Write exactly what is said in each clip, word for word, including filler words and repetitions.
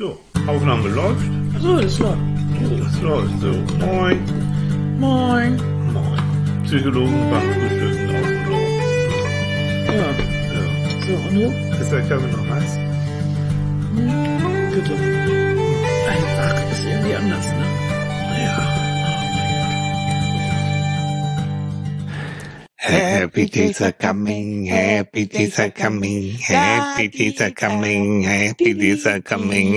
So, Aufnahme läuft. So, das läuft. So, es läuft. So, moin. Moin. Moin. Psychologen beim Frühstücken auf dem Klo. Ja. Ja. So, und du? Ist der Kaffee noch heiß? Hm, bitte. Einfach ist irgendwie anders, ne? Ja. Happy days are coming, happy days are coming, happy days are coming, happy days are coming.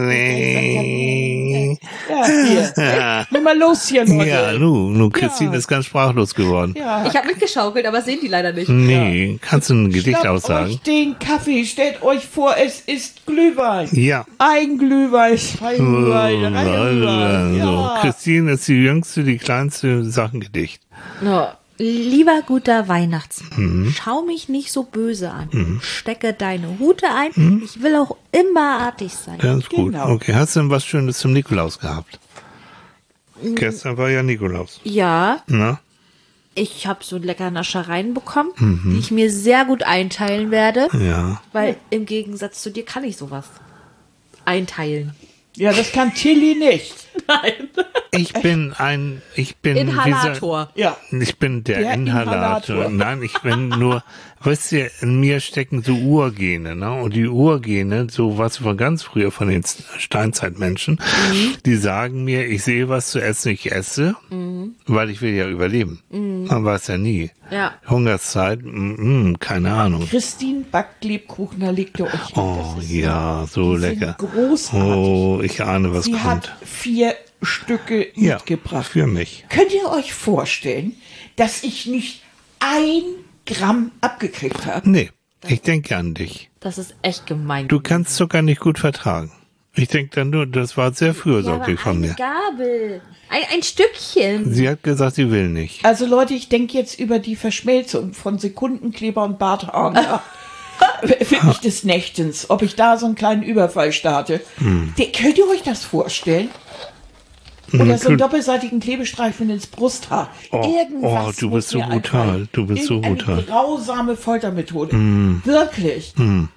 Ja, hier. Nimm mal los hier, Leute. Ja, nu, nu, Christine Ja. ist ganz sprachlos geworden. Ja. Ich habe mitgeschaukelt, aber sehen die leider nicht. Nee, kannst du ein Gedicht Schnappt aussagen? euch den Kaffee, stellt euch vor, es ist Glühwein. Ja. Eigenglühwein, Feinglühwein, Reihenglühwein. So, Ja. Christine ist die jüngste, die kleinste Sachengedicht. Ja. Lieber guter Weihnachtsmann, Mhm. schau mich nicht so böse an. Stecke deine Hute ein. Ich will auch immer artig sein. Ganz gut. Genau. Okay, hast du denn was Schönes zum Nikolaus gehabt? Gestern war ja Nikolaus. Ja, Na? ich habe so lecker Naschereien bekommen, die ich mir sehr gut einteilen werde, Ja. weil im Gegensatz zu dir kann ich sowas einteilen. Ja, das kann Tilly nicht. Nein. Ich bin ein, ich bin, Inhalator. Ja. Wie soll, ich bin der, Der Inhalator. Inhalator. Nein, ich bin nur, weißt du, in mir stecken so Urgene, ne? Und die Urgene, so was von ganz früher von den Steinzeitmenschen, die sagen mir, ich sehe was zu essen, ich esse, weil ich will ja überleben. Man weiß ja nie. Ja. Hungerszeit, mm, mm, keine Ahnung. Christine backt Lebkuchen, da legt ihr euch hin. Oh Das ist- ja, so die sind lecker. großartig. Oh, ich ahne, was Sie kommt. hat vier Stücke Ja, mitgebracht. für mich. Könnt ihr euch vorstellen, dass ich nicht ein Gramm abgekriegt habe? Nee, ich denke an dich. Das ist echt gemein. Du kannst Zucker nicht gut vertragen. Ich denke dann nur, das war sehr ja, aber fürsorglich von eine mir. Gabel. Ein, ein Stückchen. Sie hat gesagt, sie will nicht. Also Leute, ich denke jetzt über die Verschmelzung von Sekundenkleber und Barthaaren. Ja. Wirklich des Nächtens, ob ich da so einen kleinen Überfall starte. Hm. Der, könnt ihr euch das vorstellen? Oder so einen doppelseitigen Klebestreifen ins Brusthaar. Oh, Irgendwas oh, du muss bist so mir brutal. einfallen. Du bist so Irgendeine brutal. grausame Foltermethode. Hm. Wirklich.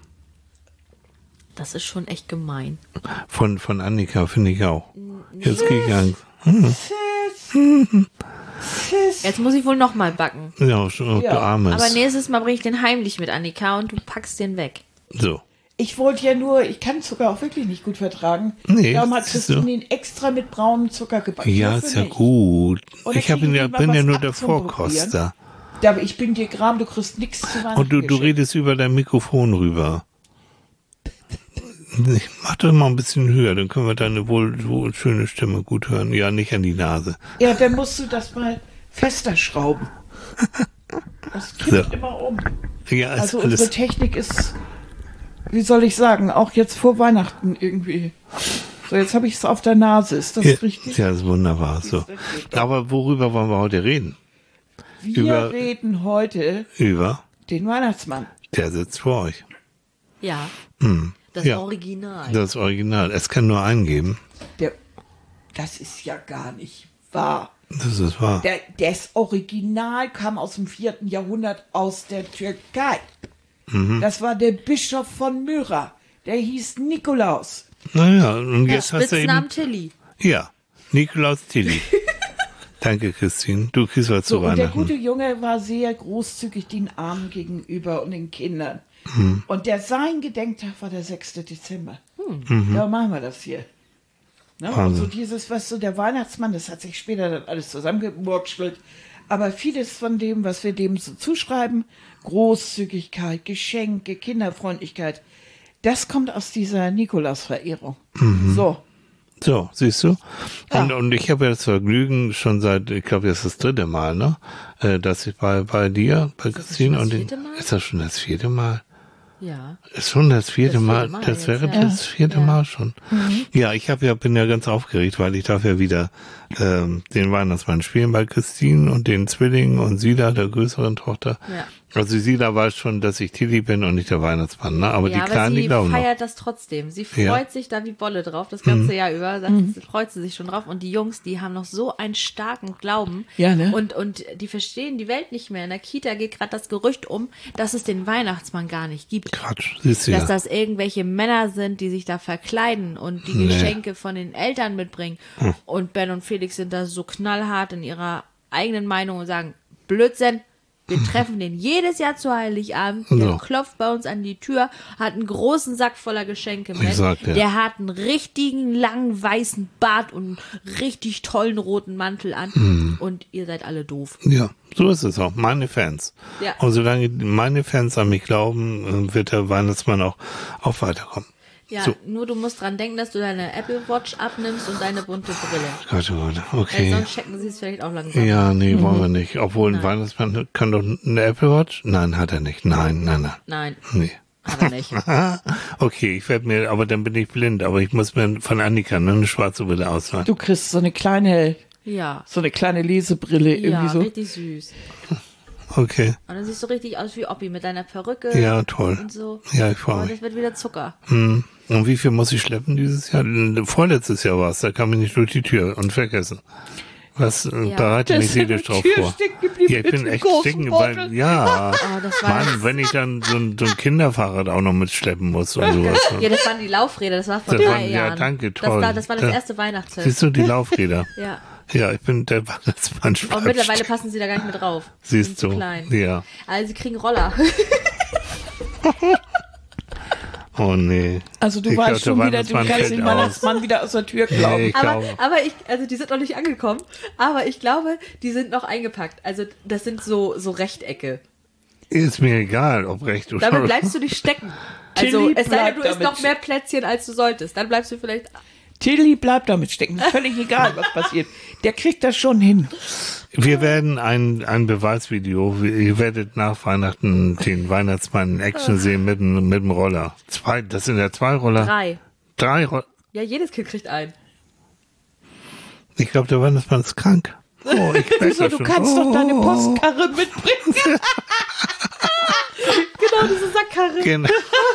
Das ist schon echt gemein. Von, von Annika finde ich auch. Jetzt krieg ich Angst. Sis. Jetzt muss ich wohl noch mal backen. Ja, schon, Ja, du Armes. Aber nächstes Mal bringe ich den heimlich mit, Annika, und du packst den weg. So. Ich wollte ja nur, ich kann Zucker auch wirklich nicht gut vertragen. Nee, Darum hat siehst du. Christine ihn extra mit braunem Zucker gebacken. Ja, Nur für ist ja mich. gut. Und dann Ich hab ihn kriegen ja, die mal bin ja was nur ab der zum Vorkoster. Ja, aber ich bin dir gram, du kriegst nichts zu Weihnachten Und du, du geschenkt. redest über dein Mikrofon rüber. Mach doch mal ein bisschen höher, dann können wir deine wohl, wohl schöne Stimme gut hören. Ja, nicht an die Nase. Ja, dann musst du das mal fester schrauben. Das kippt So. immer um. Ja, ist Also unsere alles. Technik ist, wie soll ich sagen, auch jetzt vor Weihnachten irgendwie. So, jetzt habe ich es auf der Nase. Ist das Ja, richtig? ja, ist wunderbar. So. Aber worüber wollen wir heute reden? Wir über- reden heute Über? den Weihnachtsmann. Der sitzt vor euch. Ja. Hm. Das Ja. Original. Das Original. Es kann nur einen geben. Der, das ist ja gar nicht wahr. Das ist wahr. Der, das Original kam aus dem vierten Jahrhundert aus der Türkei. Mhm. Das war der Bischof von Myra. Der hieß Nikolaus. Naja, und Ja, jetzt hast du Spitznamen eben. Tilly. Ja, Nikolaus Tilly. Danke, Christine. Du kriegst was So, zu und der Weihnachten. gute Junge war sehr großzügig den Armen gegenüber und den Kindern. Mhm. Und der sein Gedenktag war der sechste Dezember. Mhm. Da machen wir das hier. Ne? Und Wahnsinn. so dieses, was so der Weihnachtsmann, das hat sich später dann alles zusammengemurkschelt. Aber vieles von dem, was wir dem so zuschreiben, Großzügigkeit, Geschenke, Kinderfreundlichkeit, das kommt aus dieser Nikolaus-Verehrung. Mhm. So. So, siehst du? Ja. Und, und ich habe ja das Vergnügen schon seit, ich glaube, das ist das dritte Mal, ne? Äh, dass ich bei, bei dir, bei das Christine schon und das den, vierte Mal? ist das schon das vierte Mal? Ja. Ist schon das vierte Das Mal, vierte Mal das jetzt, wäre ja. das vierte Ja. Mal schon. Ja, ich habe ja, bin ja ganz aufgeregt, weil ich darf ja wieder ähm, den Weihnachtsmann spielen bei Christine und den Zwillingen und Sila, der größeren Tochter. Ja. Also Sila weiß schon, dass ich Tilly bin und nicht der Weihnachtsmann, ne? Aber ja, die aber Kleinen, die sie glauben noch. feiert das trotzdem. Sie freut Ja. sich da wie Bolle drauf, das ganze Jahr über. Sagt, mhm. freut sie sich schon drauf. Und die Jungs, die haben noch so einen starken Glauben. Ja, ne? Und, und die verstehen die Welt nicht mehr. In der Kita geht gerade das Gerücht um, dass es den Weihnachtsmann gar nicht gibt. Quatsch, siehst du Dass ja. das irgendwelche Männer sind, die sich da verkleiden und die Nee. Geschenke von den Eltern mitbringen. Hm. Und Ben und Felix sind da so knallhart in ihrer eigenen Meinung und sagen, Blödsinn, wir treffen den jedes Jahr zu Heiligabend. Der So. klopft bei uns an die Tür, hat einen großen Sack voller Geschenke mit. Ich sag dir. Der hat einen richtigen langen weißen Bart und einen richtig tollen roten Mantel an. Hm. Und ihr seid alle doof. Ja, so ist es auch. Meine Fans. Ja. Und solange meine Fans an mich glauben, wird der Weihnachtsmann auch, auch weiterkommen. Ja, So. nur du musst dran denken, dass du deine Apple Watch abnimmst und deine bunte Brille. Gott, oh Gott, Weil okay. sonst checken sie es vielleicht auch langsam. Ja, nee, wollen wir nicht. Obwohl ein Weihnachtsmann kann doch eine Apple Watch? Nein, hat er nicht. Nein, nein, nein. Nein, Nee. hat er nicht. Okay, ich werde mir, aber dann bin ich blind, aber ich muss mir von Annika ne, eine schwarze Brille ausleihen. Du kriegst so eine kleine, Ja. so eine kleine Lesebrille Ja, irgendwie so. richtig süß. Okay. Und dann siehst du richtig aus wie Oppi mit deiner Perücke. Ja, toll. Und so. Ja, ich freue Aber mich. das wird wieder Zucker. Hm. Und wie viel muss ich schleppen dieses Jahr? Vorletztes Jahr war es, da kam ich nicht durch die Tür und vergessen. Was äh, Ja. bereite Das mich ist seelisch eine drauf Tür vor? stecken geblieben Ja, ich mit bin dem echt großen stecken, weil, Beutel. ja. Oh, das war Mann, wenn ich dann so ein, so ein Kinderfahrrad auch noch mitschleppen muss und sowas. Ja, das waren die Laufräder, das war vor Das drei waren- ja, Jahren. danke, Das, toll. war, das war das Da- erste Weihnachtsfest. Siehst du, die Laufräder. Ja. Ja, ich bin der Weihnachtsmann. Aber mittlerweile passen sie da gar nicht mehr drauf. Siehst Sind du. zu klein. Ja. Also sie kriegen Roller. Oh nee. Also du Ich weißt glaub, schon der wieder, du Weihnachtsmann kannst fällt den aus. Weihnachtsmann wieder aus der Tür glauben. Ich Aber, glaube. aber ich, also die sind noch nicht angekommen, aber ich glaube, die sind noch eingepackt. Also das sind so, so Rechtecke. Ist mir egal, ob recht oder Damit bleibst du nicht stecken. Also Tilly es sei denn, bleibt du isst damit. noch mehr Plätzchen, als du solltest. Dann bleibst du vielleicht... Tilly bleibt damit stecken. Völlig egal, was passiert. Der kriegt das schon hin. Wir werden ein, ein Beweisvideo, ihr werdet nach Weihnachten den Weihnachtsmann in Action sehen mit, dem- mit dem Roller. Zwei, das sind ja zwei Roller. Drei. Drei Roller. Ja, jedes Kind kriegt einen. Ich glaube, der Weihnachtsmann ist krank. Oh, ich merk Wieso, das du schon. kannst oh, doch deine Postkarre mitbringen. Genau, diese Sackkarre. Genau.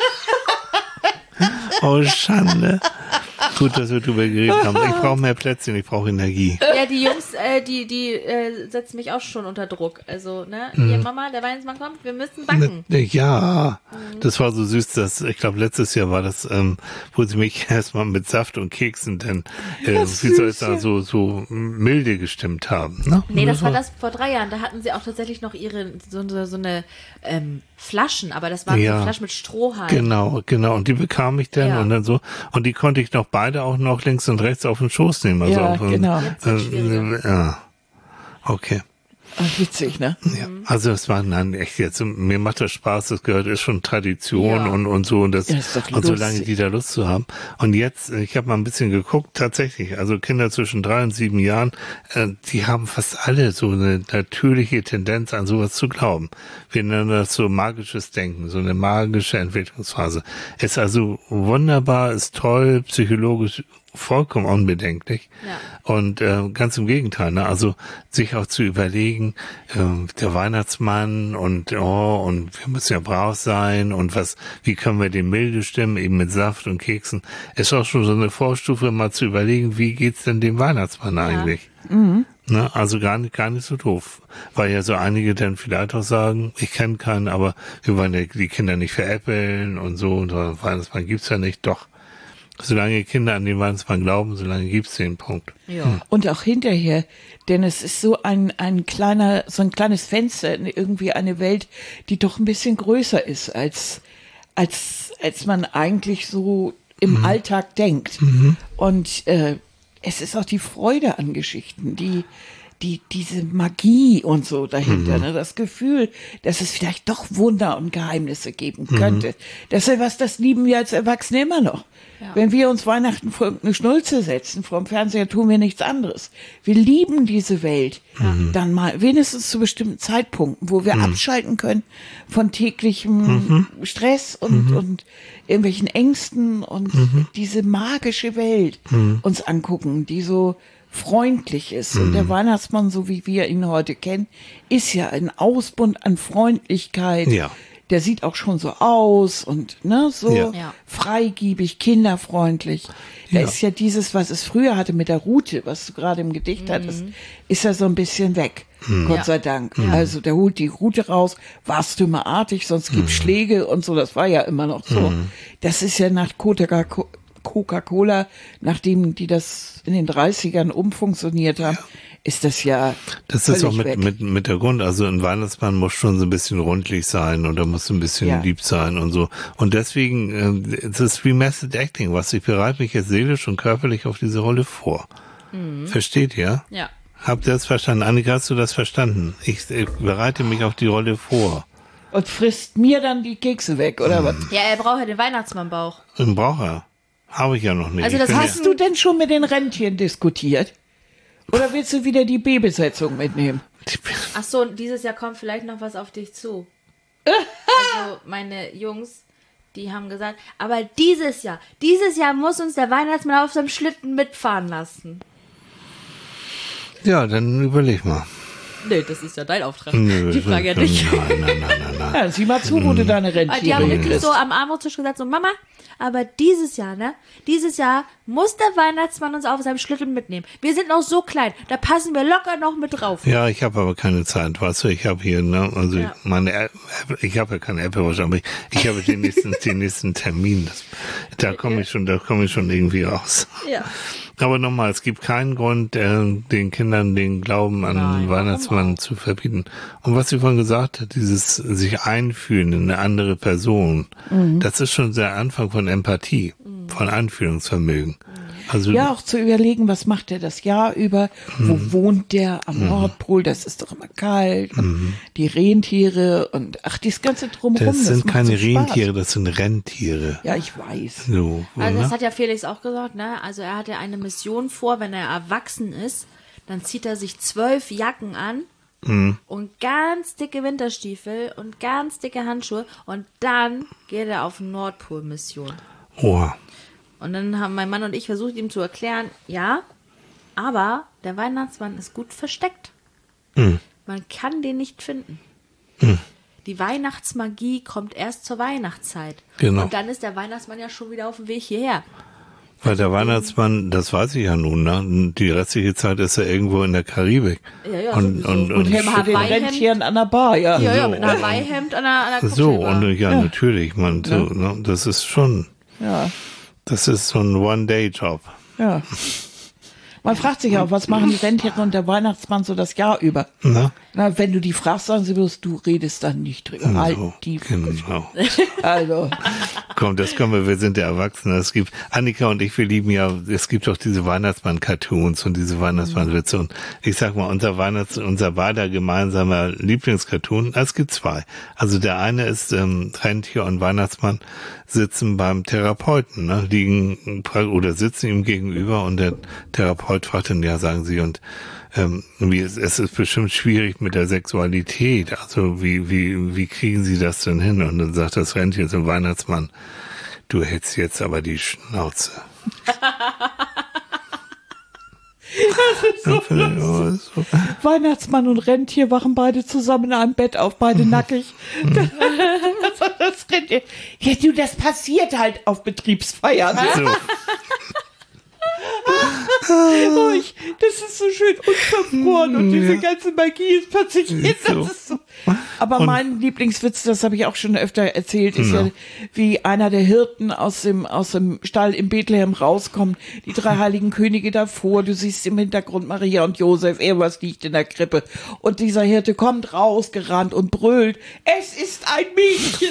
Oh, Schande. Gut, dass wir drüber geredet haben. Ich brauche mehr Plätzchen, ich brauche Energie. Ja, die Jungs, äh, die, die äh, setzen mich auch schon unter Druck. Also, ne, Mhm. hier Mama, der Weihnachtsmann kommt, wir müssen backen. Ne, Ja, das war so süß, dass ich glaube letztes Jahr war das, ähm, wo sie mich erstmal mit Saft und Keksen dann, äh, wie soll ich sagen, so so milde gestimmt haben. Ne? Nee, das war das vor drei Jahren. Da hatten sie auch tatsächlich noch ihre, so, so, so eine ähm, Flaschen, aber das waren Ja. so Flaschen mit Strohhalm. Genau, genau. Und die bekam ich dann Ja. und dann so. Und die konnte ich noch beide auch noch links und rechts auf den Schoß nehmen. Also Ja, auf den, genau. Jetzt wird's schwieriger. äh, ja. Okay. Ach, witzig, ne? Ja. Also es war nein, echt jetzt, mir macht das Spaß, das gehört, ist schon Tradition Ja. und, und so und das, Ja, ist doch und solange lustig. die da Lust zu haben. Und jetzt, ich habe mal ein bisschen geguckt, tatsächlich, also Kinder zwischen drei und sieben Jahren, äh, die haben fast alle so eine natürliche Tendenz an sowas zu glauben. Wir nennen das so magisches Denken, so eine magische Entwicklungsphase. Ist also wunderbar, ist toll, psychologisch vollkommen unbedenklich. Ja. Und äh, ganz im Gegenteil, ne? Also sich auch zu überlegen, äh, der Weihnachtsmann und oh, und wir müssen ja brav sein und was, wie können wir den milde stimmen, eben mit Saft und Keksen, ist auch schon so eine Vorstufe, mal zu überlegen, wie geht's denn dem Weihnachtsmann eigentlich? Ne? Also gar nicht, gar nicht so doof. Weil ja so einige dann vielleicht auch sagen, ich kenne keinen, aber wir wollen ja die Kinder nicht veräppeln und so, und der Weihnachtsmann gibt's ja nicht, doch. Solange Kinder an den Weihnachtsmann glauben, solange gibt's den Punkt. Ja. Und auch hinterher, denn es ist so ein, ein kleiner, so ein kleines Fenster in irgendwie eine Welt, die doch ein bisschen größer ist, als, als, als man eigentlich so im Alltag denkt. Und, äh, es ist auch die Freude an Geschichten, die, die, diese Magie und so dahinter, ne? Das Gefühl, dass es vielleicht doch Wunder und Geheimnisse geben könnte. Das ist was, das lieben wir als Erwachsene immer noch. Ja. Wenn wir uns Weihnachten vor irgendeine Schnulze setzen, vor dem Fernseher tun wir nichts anderes. Wir lieben diese Welt. Dann mal, wenigstens zu bestimmten Zeitpunkten, wo wir abschalten können von täglichem Stress und, und irgendwelchen Ängsten und diese magische Welt uns angucken, die so freundlich ist. Und der Weihnachtsmann, so wie wir ihn heute kennen, ist ja ein Ausbund an Freundlichkeit. Ja. Der sieht auch schon so aus und ne, so Ja. Ja. freigiebig, kinderfreundlich. Da Ja. ist ja dieses, was es früher hatte mit der Rute, was du gerade im Gedicht hattest, ist ja so ein bisschen weg. Gott Ja. sei Dank. Also der holt die Rute raus, warst du immer artig, sonst gibt's Schläge und so. Das war ja immer noch so. Das ist ja nach Coca- Coca-Cola, nachdem die das in den dreißigern umfunktioniert haben, ist das ja Das ist auch völlig mit, weg. mit, mit der Grund. Also ein Weihnachtsmann muss schon so ein bisschen rundlich sein oder muss ein bisschen Ja. lieb sein und so. Und deswegen, äh, es ist wie Method Acting, was ich bereite mich jetzt seelisch und körperlich auf diese Rolle vor. Versteht ihr? Ja. Habt ihr das verstanden? Annika, hast du das verstanden? Ich, ich bereite mich auf die Rolle vor. Und frisst mir dann die Kekse weg, oder was? Ja, er braucht ja den Weihnachtsmannbauch. Ein Braucher. Habe ich ja noch nicht. Also Ich das bin hast Hast du denn schon mit den Rentieren diskutiert? Oder willst du wieder die B-Besetzung mitnehmen? ja, Ach so, dieses Jahr kommt vielleicht noch was auf dich zu. Also meine Jungs, die haben gesagt, aber dieses Jahr, dieses Jahr muss uns der Weihnachtsmann auf seinem Schlitten mitfahren lassen. ja, dann überleg mal. Nee, das ist ja dein Auftrag. Nö, die Frage ja nein, nicht. Nein, nein, nein, nein, nein. Ja, sieh mal zu, wo du deine Aber Rentiere die haben wirklich hinkriegst. so am Abendtisch gesagt, so Mama, aber dieses Jahr, ne? Dieses Jahr muss der Weihnachtsmann uns auf seinem Schlitten mitnehmen. Wir sind noch so klein, da passen wir locker noch mit drauf. Ja, ich habe aber keine Zeit, weißt du, ich habe hier, ne, also Ja. meine, App, ich habe ja keine Apple Watch, aber ich, ich habe den nächsten, den nächsten Termin. Das, da komme ich schon, da komme ich schon irgendwie raus. Ja. Aber nochmal, es gibt keinen Grund, äh, den Kindern den Glauben an Nein, den Weihnachtsmann zu verbieten. Und was sie vorhin gesagt hat, dieses sich einfühlen in eine andere Person, das ist schon der Anfang von Empathie, von Anfühlungsvermögen. Also Ja, auch zu überlegen, was macht er das Jahr über? Wo wohnt der? Am Nordpol, das ist doch immer kalt. Und die Rentiere und ach, dieses ganze Drumherum. das sind macht keine so Spaß. Rentiere, das sind Rentiere. Ja, ich weiß. So, Also ne? das hat ja Felix auch gesagt, ne? Also er hatte eine Mission vor, wenn er erwachsen ist, dann zieht er sich zwölf Jacken an und ganz dicke Winterstiefel und ganz dicke Handschuhe und dann geht er auf Nordpol-Mission. Oha. Und dann haben mein Mann und ich versucht, ihm zu erklären, ja, aber der Weihnachtsmann ist gut versteckt. Man kann den nicht finden. Die Weihnachtsmagie kommt erst zur Weihnachtszeit. Genau. Und dann ist der Weihnachtsmann ja schon wieder auf dem Weg hierher. Weil der Weihnachtsmann, das weiß ich ja nun, ne? Die restliche Zeit ist er irgendwo in der Karibik. Ja, ja, und, sowieso. und, Und und, hemmt den Hawaii-Hemd. Rentieren an der Bar, ja. Ja, ja, So, mit einem und- Hawaii-Hemd an einer, an einer so, Cocktailbar. und ja, natürlich, man, so, ne? Das ist schon, Ja, das ist so ein One-Day-Job. ja. Man fragt sich auch, was machen die Rentiere und der Weihnachtsmann so das Jahr über? Ne? Na, wenn du die fragst, sagen sie bloß, du redest dann nicht drüber. Halt So, die genau. Also, Komm, das können wir, wir sind ja Erwachsene. Es gibt, Annika und ich, wir lieben ja, es gibt doch diese Weihnachtsmann-Cartoons und diese Weihnachtsmann-Witze. Und ich sag mal, unser Weihnachts-, unser beider gemeinsamer Lieblingscartoon, es gibt zwei. Also der eine ist, ähm, Rentier und Weihnachtsmann sitzen beim Therapeuten, ne, liegen pra- oder sitzen ihm gegenüber und der Therapeut fragt dann, ja, sagen Sie, und ähm, wie, es, es ist bestimmt schwierig mit der Sexualität. Also wie, wie, wie kriegen Sie das denn hin? Und dann sagt das Rentier zum Weihnachtsmann, du hältst jetzt aber die Schnauze. Ja, vielleicht, aber so. Weihnachtsmann und Rentier wachen beide zusammen in einem Bett auf, beide nackig. Das, das Rentier. Ja, du, das passiert halt auf Betriebsfeiern. So. Oh, ich, das ist so schön unverfroren und diese ganze Magie ist plötzlich hin. So. Das ist so. Aber mein Lieblingswitz, das habe ich auch schon öfter erzählt, ist ja, wie einer der Hirten aus dem, aus dem Stall in Bethlehem rauskommt, die drei heiligen Könige davor, du siehst im Hintergrund Maria und Josef, irgendwas liegt in der Krippe. Und dieser Hirte kommt rausgerannt und brüllt, es ist ein Mädchen.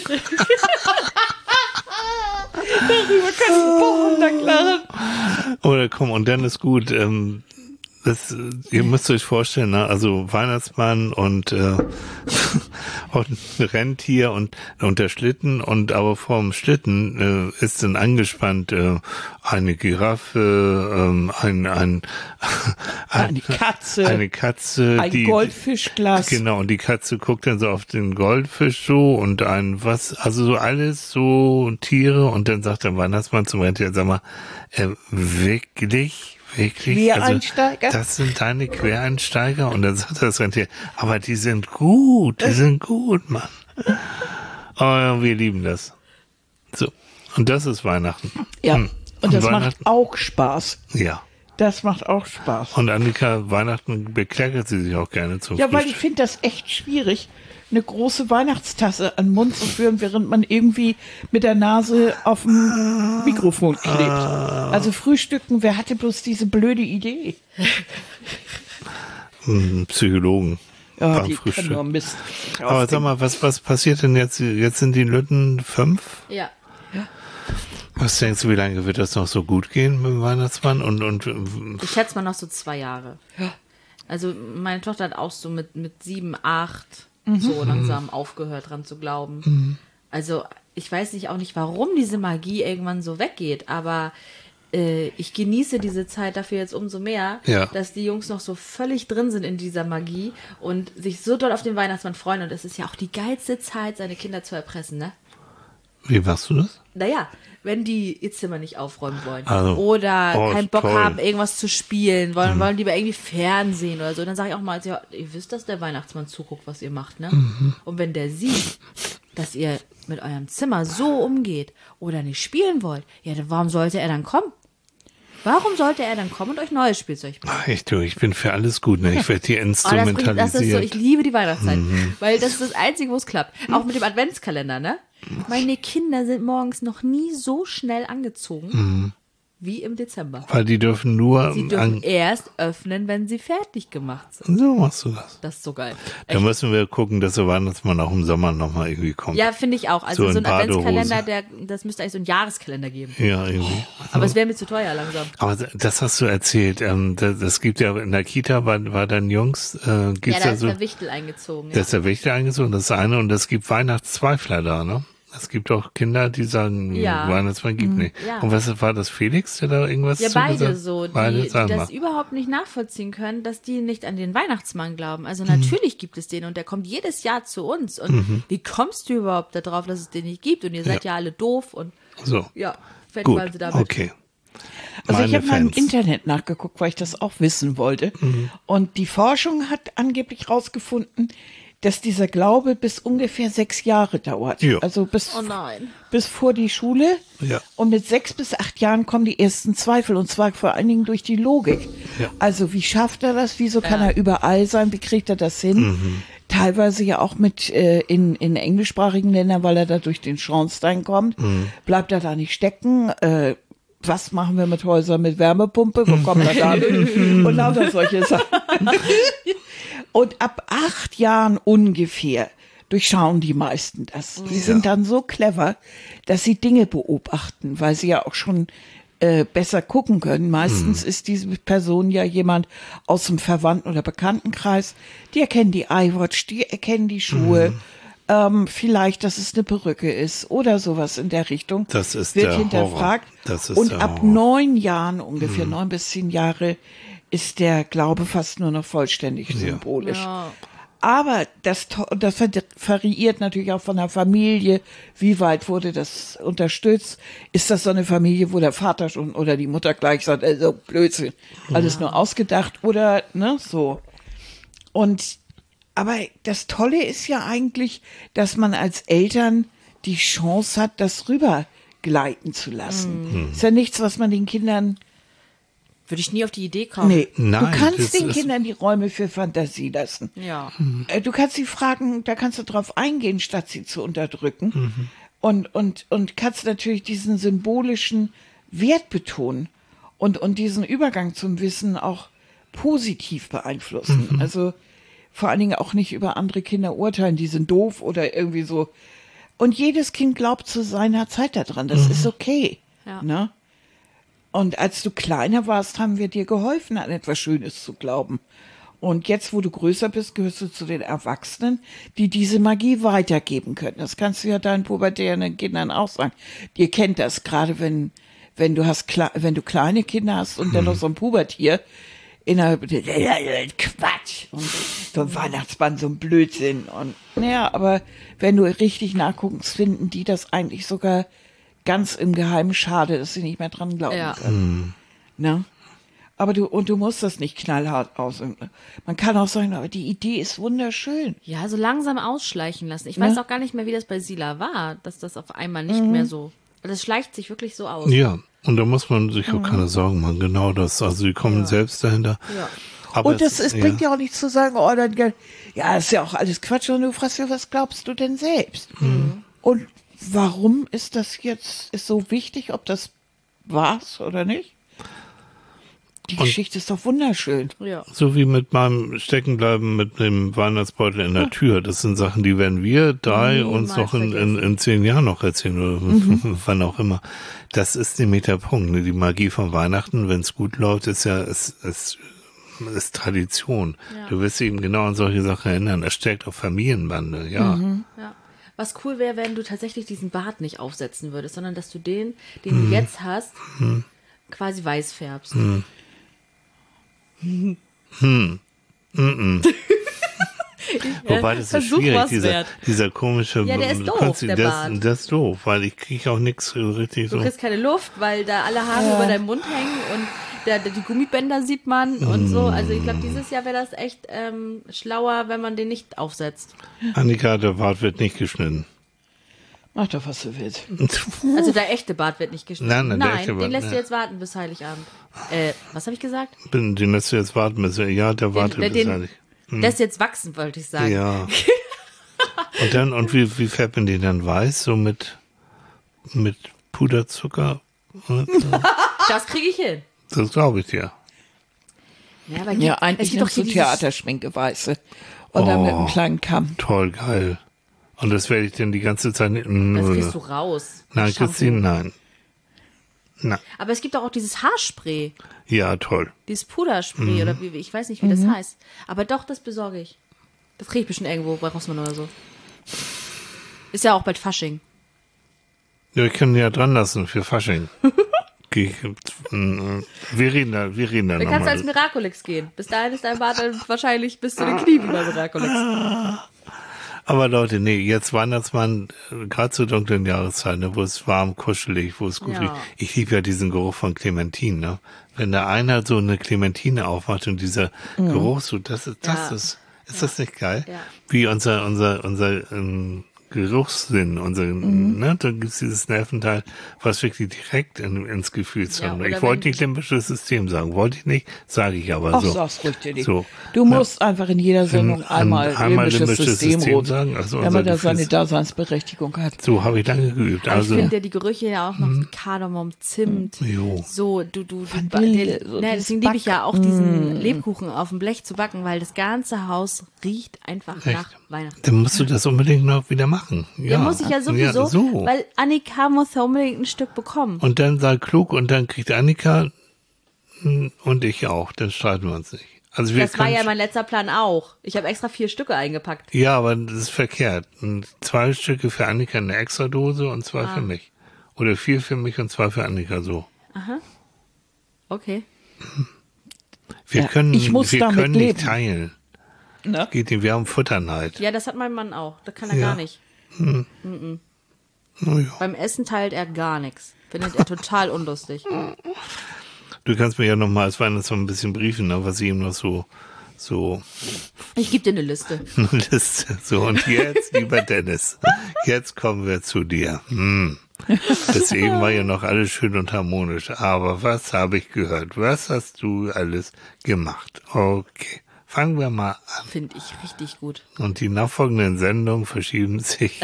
Darüber kann ich wochenlang lachen. Oder komm, und dann ist gut, ähm, das, ihr müsst euch vorstellen, ne? Also Weihnachtsmann und, äh, und Rentier und, und der Schlitten und aber vorm Schlitten äh, ist dann angespannt äh, eine Giraffe, ähm, ein, ein, ein Eine Katze. eine Katze, Ein die Goldfischglas. Genau, und die Katze guckt dann so auf den Goldfisch so und ein was, also so alles so Tiere und dann sagt der Weihnachtsmann zum Rentier, sag mal, äh, wirklich, Wirklich? Quereinsteiger? Also, das sind deine Quereinsteiger? Und dann sagt das Rentier, aber die sind gut, die sind gut, Mann. Oh, wir lieben das. So, und das ist Weihnachten. Ja, Hm. und das macht Weihnachten- auch Spaß. Ja. Das macht auch Spaß. Und Annika, Weihnachten bekleckert sie sich auch gerne zum Ja, weil ich Frühstück. finde das echt schwierig, eine große Weihnachtstasse an den Mund zu führen, während man irgendwie mit der Nase auf dem Mikrofon klebt. Also Frühstücken, wer hatte bloß diese blöde Idee? Hm, Psychologen. Ja, beim die Frühstück. können nur Mist. Aber sag mal, was, was passiert denn jetzt? Jetzt sind die Lütten fünf. Ja. Was denkst du, wie lange wird das noch so gut gehen mit dem Weihnachtsmann? Und, und Ich schätze mal noch so zwei Jahre. Also meine Tochter hat auch so mit, mit sieben, acht so langsam aufgehört dran zu glauben. Also ich weiß nicht auch nicht, warum diese Magie irgendwann so weggeht, aber äh, ich genieße diese Zeit dafür jetzt umso mehr, Ja. dass die Jungs noch so völlig drin sind in dieser Magie und sich so doll auf den Weihnachtsmann freuen. Und es ist ja auch die geilste Zeit, seine Kinder zu erpressen, ne? wie machst du das? Naja, wenn die ihr Zimmer nicht aufräumen wollen Also, oder oh, keinen Bock toll. haben, irgendwas zu spielen, wollen, wollen lieber irgendwie Fernsehen oder so, dann sage ich auch mal, ja, ihr wisst, dass der Weihnachtsmann zuguckt, was ihr macht, ne? Und wenn der sieht, dass ihr mit eurem Zimmer so umgeht oder nicht spielen wollt, ja, dann warum sollte er dann kommen? Warum sollte er dann kommen und euch neues Spielzeug bringen? Ach, ich, du, ich bin für alles gut, ne? Ich werde hier Oh, das, bringt, das ist so, instrumentalisiert. ich liebe die Weihnachtszeit, weil das ist das Einzige, wo es klappt. Auch mit dem Adventskalender, ne? Meine Kinder sind morgens noch nie so schnell angezogen wie im Dezember. Weil die dürfen nur Sie dürfen an, erst öffnen, wenn sie fertig gemacht sind. so machst du das. Das ist so geil. Da müssen wir gucken, dass der Weihnachtsmann auch im Sommer nochmal irgendwie kommt. Ja, finde ich auch. Also So so, in ein Adventskalender, Badehose. der, das müsste eigentlich so einen Jahreskalender geben. Ja, irgendwie. Aber es wäre mir zu teuer langsam. Aber das hast du erzählt. Ähm, das, das gibt ja in der Kita, war, war dann Jungs, äh, gibt's Ja, ja, da ist so, der Wichtel eingezogen. da Ja. ist der Wächter eingezogen, das ist eine, und es gibt Weihnachtszweifler da, ne? Es gibt auch Kinder, die sagen, Ja. Weihnachtsmann gibt nicht. Ja. Und was war das, Felix, der da irgendwas Ja, zu beide gesagt? so, die, Beide, die sag das mal. überhaupt nicht nachvollziehen können, dass die nicht an den Weihnachtsmann glauben. Mhm. Also natürlich gibt es den und der kommt jedes Jahr zu uns. Und wie kommst du überhaupt darauf, dass es den nicht gibt? Und ihr seid ja, Ja. alle doof und So, ja, fertig gut, waren sie damit. okay. Also ich Meine habe mal im Fans. Internet nachgeguckt, weil ich das auch wissen wollte. Und die Forschung hat angeblich rausgefunden, dass dieser Glaube bis ungefähr sechs Jahre dauert. Ja. Also bis, Oh nein. bis vor die Schule. Ja. Und mit sechs bis acht Jahren kommen die ersten Zweifel. Und zwar vor allen Dingen durch die Logik. Ja. Also wie schafft er das? Wieso kann Ja. er überall sein? Wie kriegt er das hin? Mhm. Teilweise ja auch mit äh, in, in englischsprachigen Ländern, weil er da durch den Schornstein kommt. Mhm. Bleibt er da nicht stecken? Äh, was machen wir mit Häusern mit Wärmepumpe? Wo kommen wir da hin? Und lauter solche Sachen. Und ab acht Jahren ungefähr durchschauen die meisten das. Die sind dann so clever, dass sie Dinge beobachten, weil sie ja auch schon äh, besser gucken können. Meistens ist diese Person ja jemand aus dem Verwandten- oder Bekanntenkreis. Die erkennen die iWatch, die erkennen die Schuhe. Ähm, vielleicht, dass es eine Perücke ist oder sowas in der Richtung. Das ist wird der hinterfragt. Horror. Das ist Und der ab Horror. neun Jahren, ungefähr neun bis zehn Jahre, ist der Glaube fast nur noch vollständig symbolisch. Ja. Aber das, to- das ver- variiert natürlich auch von der Familie. Wie weit wurde das unterstützt? Ist das so eine Familie, wo der Vater schon oder die Mutter gleich sagt, also Blödsinn, alles nur ausgedacht oder ne, so. Und aber das Tolle ist ja eigentlich, dass man als Eltern die Chance hat, das rübergleiten zu lassen. Ist ja nichts, was man den Kindern Würde ich nie auf die Idee kommen. Nee, Nein, du kannst das den ist- Kindern die Räume für Fantasie lassen. Ja. Äh, Du kannst sie fragen, da kannst du drauf eingehen, statt sie zu unterdrücken. Und, und, und kannst natürlich diesen symbolischen Wert betonen und, und diesen Übergang zum Wissen auch positiv beeinflussen. Also vor allen Dingen auch nicht über andere Kinder urteilen, die sind doof oder irgendwie so. Und jedes Kind glaubt zu seiner Zeit daran. Das ist okay. Ja. Ne? Und als du kleiner warst, haben wir dir geholfen, an etwas Schönes zu glauben. Und jetzt, wo du größer bist, gehörst du zu den Erwachsenen, die diese Magie weitergeben können. Das kannst du ja deinen pubertären Kindern auch sagen. Ihr kennt das, gerade wenn, wenn du hast, kle- wenn du kleine Kinder hast und dann noch so ein Pubertier, innerhalb, Quatsch, und so ein Weihnachtsmann, so ein Blödsinn. Und, naja, aber wenn du richtig nachguckst, finden die das eigentlich sogar ganz im Geheimen schade, dass sie nicht mehr dran glauben Ja. können. Ne? Aber du, und du musst das nicht knallhart aus. Man kann auch sagen, aber die Idee ist wunderschön. Ja, so langsam ausschleichen lassen. Ich weiß Ne? auch gar nicht mehr, wie das bei Sila war, dass das auf einmal nicht mehr so, das schleicht sich wirklich so aus. Ja, und da muss man sich auch keine Sorgen machen. Genau das. Also die kommen Ja. selbst dahinter. Ja. Aber Und das es- ist, bringt ja auch nichts zu sagen, oh, dann, ja, das ist ja auch alles Quatsch. Und du fragst ja, was glaubst du denn selbst? Und warum ist das jetzt ist so wichtig, ob das war's oder nicht? Die Und- Geschichte ist doch wunderschön. Ja. So wie mit meinem Steckenbleiben mit dem Weihnachtsbeutel in der Tür. Das sind Sachen, die werden wir drei Niemals uns noch in, in, vergessen. in zehn Jahren noch erzählen oder Mhm. wann auch immer. Das ist nämlich der Punkt. Ne? Die Magie von Weihnachten, wenn es gut läuft, ist ja ist, ist, ist Tradition. Ja. Du wirst dich eben genau an solche Sachen erinnern. Es stärkt auch Familienbande, ja. Mhm. Ja. Was cool wäre, wenn du tatsächlich diesen Bart nicht aufsetzen würdest, sondern dass du den, den du jetzt hast, quasi weiß färbst. Wobei das ist Versuch schwierig, was dieser, wert. dieser komische Ja, der ist doof, Konzi- der das, Bart. das ist doof, weil ich kriege auch nichts so richtig Du so. kriegst keine Luft, weil da alle Haare über deinem Mund hängen und der, der, die Gummibänder sieht man und so. Also ich glaube, dieses Jahr wäre das echt ähm, schlauer, wenn man den nicht aufsetzt. Annika, der Bart wird nicht geschnitten. Mach doch, was du willst. Also der echte Bart wird nicht geschnitten. Nein, nein, der Nein, echte den Bart, lässt ja. du jetzt warten bis Heiligabend. Äh, was habe ich gesagt? Bin, den lässt du jetzt warten müssen. Ja, der wartet den, bis den, heilig. Lässt jetzt wachsen, wollte ich sagen. Ja. Und dann, und wie, wie färbt man den dann weiß? So mit, mit Puderzucker? Und so? Das kriege ich hin. Das glaube ich dir. Ja, aber Ja, es eigentlich gibt doch nimmst du hier dieses- Theaterschminke weiße. Und dann mit einem Oh. kleinen Kamm. Toll, geil. Und das werde ich dann die ganze Zeit nicht. Das kriegst du raus. Nein, Shampoo. Christine, nein. Na, Aber es gibt doch auch dieses Haarspray, ja, toll. dieses Puderspray oder wie, ich weiß nicht, wie das heißt. Aber doch, das besorge ich. Das kriege ich bestimmt irgendwo bei Rossmann oder so. Ist ja auch bald Fasching. Ja, wir können ja dran lassen für Fasching. Geh ich, äh, wir reden da, wir reden da Dann kannst du als nochmal. Miraculix gehen. Bis dahin ist dein Bart dann wahrscheinlich bis zu den Knien wie bei Miraculix. Aber Leute, nee, jetzt Weihnachtsmann, äh, gerade zur dunklen Jahreszeit, ne, wo es warm, kuschelig, wo es gut Ja. riecht. Ich liebe ja diesen Geruch von Clementine, ne? Wenn der einer so eine Clementine aufmacht und dieser Geruch so, das ist, das Ja. ist, ist das nicht geil? Ja. Wie unser, unser, unser ähm, Geruchssinn, unser, ne, da gibt's dieses Nerventeil, was wirklich direkt in, ins Gefühl zu Ja, haben. oder Ich wollte wenn- nicht limbisches System sagen, wollte ich nicht, sage ich aber Ach, so. sag's ruhig dir nicht. So. Du musst einfach in jeder Sendung In- einmal, in- einmal limbisches limbisches System, System rot, sagen, also damit unser er seine Gefühls- Daseinsberechtigung hat. So habe ich lange geübt. Aber Also, ich finde ja die Gerüche ja auch noch wie Kardamom, Zimt. Jo. So, du, du, du Vanille, den, so ne, dieses deswegen liebe ich ja auch diesen Mm. Lebkuchen auf dem Blech zu backen, weil das ganze Haus riecht einfach Echt? nach Weihnachten. dann musst du das unbedingt noch wieder machen. Ja, Ja, muss ich ja sowieso, so. weil Annika muss ja unbedingt ein Stück bekommen. Und dann sei klug und dann kriegt Annika mm, und ich auch. Dann streiten wir uns nicht. Also wir Das war können, ja mein letzter Plan auch. Ich habe extra vier Stücke eingepackt. ja, aber das ist verkehrt. Und zwei Stücke für Annika eine extra Dose und zwei Ah. für mich. Oder vier für mich und zwei für Annika so. Okay. Wir Ja, können, ich muss wir damit können nicht leben. teilen. Ne? Geht nicht, wir haben Futterneid. Ja, das hat mein Mann auch. Das kann er Ja. gar nicht. Oh ja. Beim Essen teilt er gar nichts. Findet er total unlustig. Du kannst mir ja noch mal als Weihnachtsmann ein bisschen briefen, ne, was ich ihm noch so, so Ich gebe dir eine Liste. eine Liste. So, und jetzt, lieber Dennis, jetzt kommen wir zu dir. Hm. Bis eben war ja noch alles schön und harmonisch. Aber was habe ich gehört? Was hast du alles gemacht? Okay, fangen wir mal an. Finde ich richtig gut. Und die nachfolgenden Sendungen verschieben sich.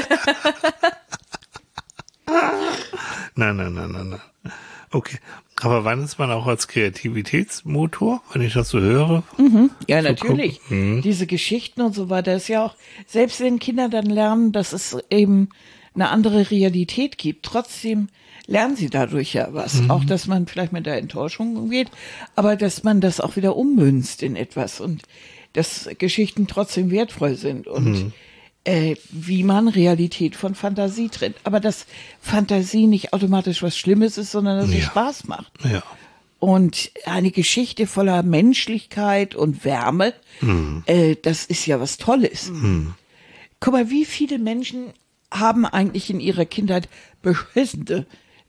Nein, nein, nein, nein, nein. Okay. Aber Weihnachtsmann auch als Kreativitätsmotor, wenn ich das so höre? Ja, So natürlich. gucken. Mhm. Diese Geschichten und so weiter ist ja auch, selbst wenn Kinder dann lernen, dass es eben eine andere Realität gibt, trotzdem lernen sie dadurch ja was. Mhm. Auch, dass man vielleicht mit der Enttäuschung umgeht, aber dass man das auch wieder ummünzt in etwas und dass Geschichten trotzdem wertvoll sind und Mhm. äh, wie man Realität von Fantasie trennt. Aber dass Fantasie nicht automatisch was Schlimmes ist, sondern dass es Ja. Spaß macht. Ja. Und eine Geschichte voller Menschlichkeit und Wärme, äh, das ist ja was Tolles. Guck mal, wie viele Menschen haben eigentlich in ihrer Kindheit beschissene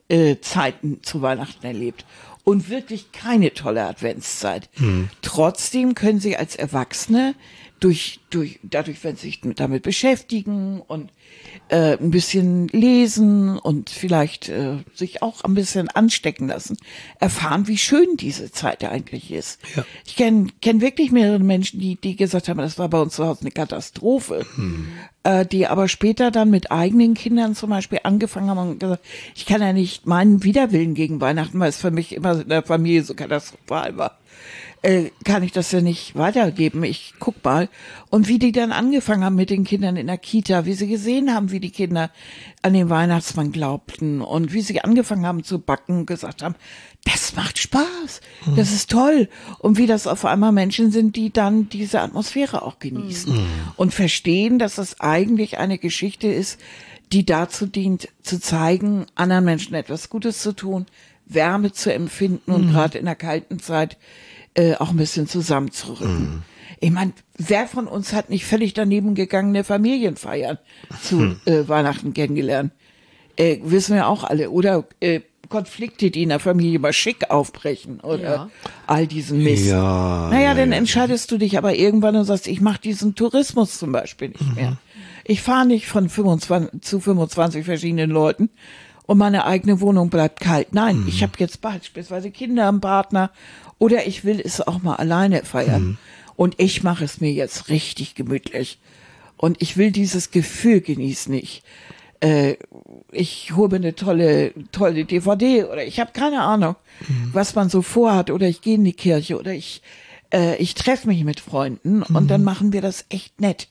äh, Zeiten zu Weihnachten erlebt und wirklich keine tolle Adventszeit. Mhm. Trotzdem können sie als Erwachsene durch, durch, dadurch, wenn sie sich damit beschäftigen und äh, ein bisschen lesen und vielleicht äh, sich auch ein bisschen anstecken lassen, erfahren, wie schön diese Zeit eigentlich ist. Ja. Ich kenne kenn wirklich mehrere Menschen, die, die gesagt haben, das war bei uns zu Hause eine Katastrophe, hm. äh, die aber später dann mit eigenen Kindern zum Beispiel angefangen haben und gesagt, ich kann ja nicht meinen Widerwillen gegen Weihnachten, weil es für mich immer in der Familie so katastrophal war. Äh, kann ich das ja nicht weitergeben. Ich guck mal. Und wie die dann angefangen haben mit den Kindern in der Kita, wie sie gesehen haben, wie die Kinder an den Weihnachtsmann glaubten und wie sie angefangen haben zu backen und gesagt haben, das macht Spaß, mhm. das ist toll. Und wie das auf einmal Menschen sind, die dann diese Atmosphäre auch genießen mhm. und verstehen, dass das eigentlich eine Geschichte ist, die dazu dient, zu zeigen, anderen Menschen etwas Gutes zu tun, Wärme zu empfinden und mhm. gerade in der kalten Zeit Äh, auch ein bisschen zusammenzurücken. Mm. Ich meine, wer von uns hat nicht völlig daneben gegangene Familienfeiern zu hm. äh, Weihnachten kennengelernt? Äh, wissen wir auch alle. Oder äh, Konflikte, die in der Familie mal schick aufbrechen oder ja. all diesen Mist. Ja, naja, ja, dann ja. entscheidest du dich aber irgendwann und sagst, ich mache diesen Tourismus zum Beispiel nicht mhm. mehr. Ich fahre nicht von fünfundzwanzig zu fünfundzwanzig verschiedenen Leuten und meine eigene Wohnung bleibt kalt. Nein, mhm. ich habe jetzt beispielsweise Kinder, einen Partner oder ich will es auch mal alleine feiern. Mhm. Und ich mache es mir jetzt richtig gemütlich. Und ich will dieses Gefühl genießen. Ich, äh, ich hole mir eine tolle, tolle D V D oder ich habe keine Ahnung, mhm. was man so vorhat. Oder ich gehe in die Kirche oder ich, äh, ich treffe mich mit Freunden mhm. und dann machen wir das echt nett.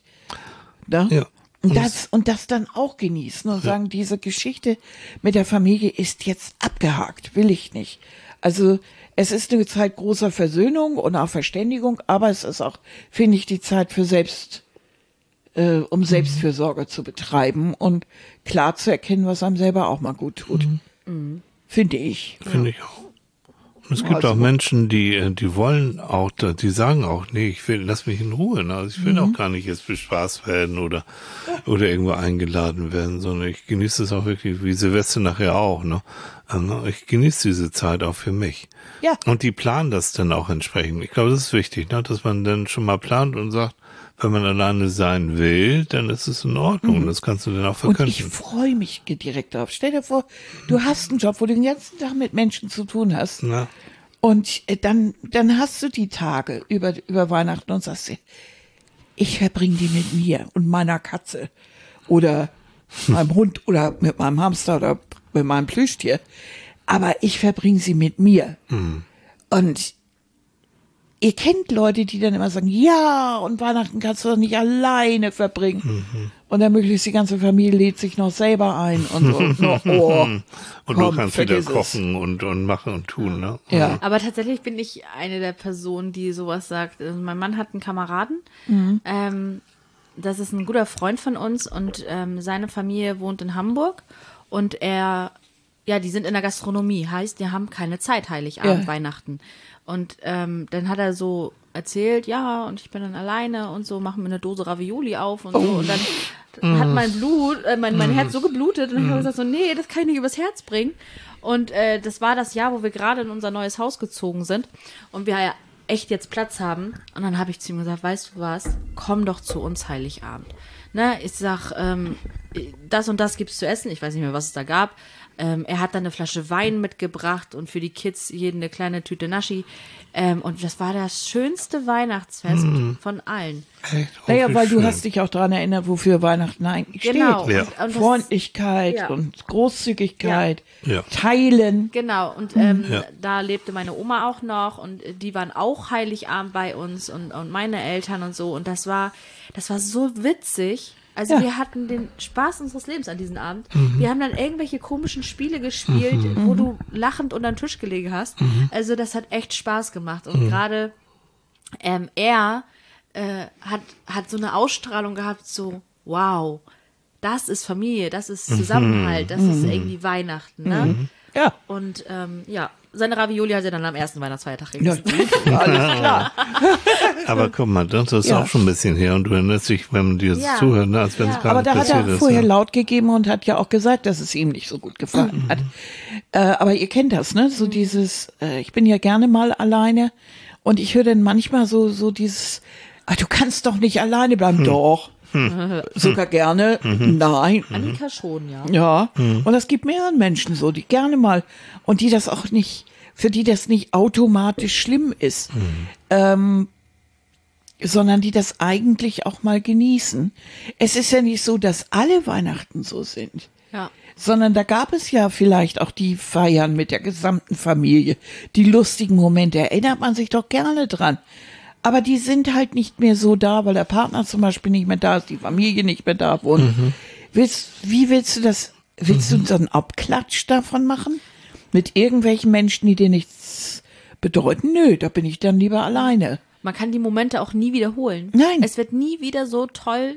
Ne? Ja. Und das, und das dann auch genießen und ja. sagen, diese Geschichte mit der Familie ist jetzt abgehakt, will ich nicht. Also es ist eine Zeit großer Versöhnung und auch Verständigung, aber es ist auch, finde ich, die Zeit für Selbst, äh, um Selbstfürsorge mhm. zu betreiben und klar zu erkennen, was einem selber auch mal gut tut. Mhm. Finde ich. Finde ja. ich auch. Es gibt also auch Menschen, die, die wollen auch, die sagen auch, nee, ich will, lass mich in Ruhe, ne? Also ich will mhm. auch gar nicht jetzt bespaßt werden oder, ja. oder irgendwo eingeladen werden, sondern ich genieße es auch wirklich, wie Silvester nachher auch, ne? Also ich genieße diese Zeit auch für mich. Ja. Und die planen das dann auch entsprechend. Ich glaube, das ist wichtig, ne? Dass man dann schon mal plant und sagt, wenn man alleine sein will, dann ist es in Ordnung. Mhm. Das kannst du dann auch verkünden. Und ich freue mich direkt darauf. Stell dir vor, du hast einen Job, wo du den ganzen Tag mit Menschen zu tun hast. Na. Und dann, dann hast du die Tage über, über Weihnachten und sagst dir, ich verbringe die mit mir und meiner Katze oder meinem Hund oder mit meinem Hamster oder mit meinem Plüschtier. Aber ich verbringe sie mit mir. Mhm. Und ihr kennt Leute, die dann immer sagen, ja, und Weihnachten kannst du doch nicht alleine verbringen. Mhm. Und dann möglichst die ganze Familie lädt sich noch selber ein und so. Und, no, oh, und komm, du kannst wieder kochen und, und machen und tun, ne? Ja. Aber tatsächlich bin ich eine der Personen, die sowas sagt. Also mein Mann hat einen Kameraden, mhm. ähm, das ist ein guter Freund von uns und ähm, seine Familie wohnt in Hamburg und er, ja, die sind in der Gastronomie, heißt, die haben keine Zeit, Heiligabend, ja. Weihnachten. Und ähm, dann hat er so erzählt, ja, und ich bin dann alleine und so, machen wir eine Dose Ravioli auf und so. Oh. Und dann mm. hat mein Blut, äh, mein, mein mm. Herz so geblutet. Und dann mm. habe ich gesagt so, nee, das kann ich nicht übers Herz bringen. Und äh, das war das Jahr, wo wir gerade in unser neues Haus gezogen sind. Und wir ja echt jetzt Platz haben. Und dann habe ich zu ihm gesagt, weißt du was, komm doch zu uns Heiligabend. Ne, ich sag, ähm, das und das gibt's zu essen. Ich weiß nicht mehr, was es da gab. Ähm, er hat dann eine Flasche Wein mitgebracht und für die Kids jeden eine kleine Tüte Naschi. Ähm, und das war das schönste Weihnachtsfest mm. von allen. Echt? Oh, naja, weil schön. Du hast dich auch daran erinnert, wofür Weihnachten eigentlich genau. steht. Ja. Und, und Freundlichkeit ja. und Großzügigkeit, ja. Teilen. Genau, und ähm, ja. da lebte meine Oma auch noch und die waren auch Heiligabend bei uns und, und meine Eltern und so. Und das war, das war so witzig. Also ja. wir hatten den Spaß unseres Lebens an diesem Abend. Mhm. Wir haben dann irgendwelche komischen Spiele gespielt, mhm. wo du lachend unter den Tisch gelegen hast. Mhm. Also das hat echt Spaß gemacht. Und mhm. gerade ähm, er äh, hat, hat so eine Ausstrahlung gehabt, so wow, das ist Familie, das ist Zusammenhalt, das mhm. ist irgendwie Weihnachten. Ne? Mhm. Ja. Und ähm, ja, seine Ravioli hat er dann am ersten Weihnachtsfeiertag Ja, gegessen. gut, alles klar. Aber guck mal, das ist Ja. auch schon ein bisschen her und du erinnerst dich, wenn man dir das Ja. zuhört, ne, als wenn es Ja. gerade Aber da hat passiert er ist. vorher ja. laut gegeben und hat ja auch gesagt, dass es ihm nicht so gut gefallen hat. Äh, aber ihr kennt das, ne? So dieses, äh, ich bin ja gerne mal alleine und ich höre dann manchmal so, so dieses, ah, du kannst doch nicht alleine bleiben. Doch. Sogar gerne. Nein. Annika schon, ja. Ja. Und das gibt mehreren Menschen so, die gerne mal und die das auch nicht, für die das nicht automatisch schlimm ist. Ähm, sondern die das eigentlich auch mal genießen. Es ist ja nicht so, dass alle Weihnachten so sind, Ja. sondern da gab es ja vielleicht auch die Feiern mit der gesamten Familie, die lustigen Momente, erinnert man sich doch gerne dran. Aber die sind halt nicht mehr so da, weil der Partner zum Beispiel nicht mehr da ist, die Familie nicht mehr da wohnt. Mhm. Willst, wie willst du das, willst du so einen Abklatsch davon machen? Mit irgendwelchen Menschen, die dir nichts bedeuten? Nö, da bin ich dann lieber alleine. Man kann die Momente auch nie wiederholen. Nein. Es wird nie wieder so toll,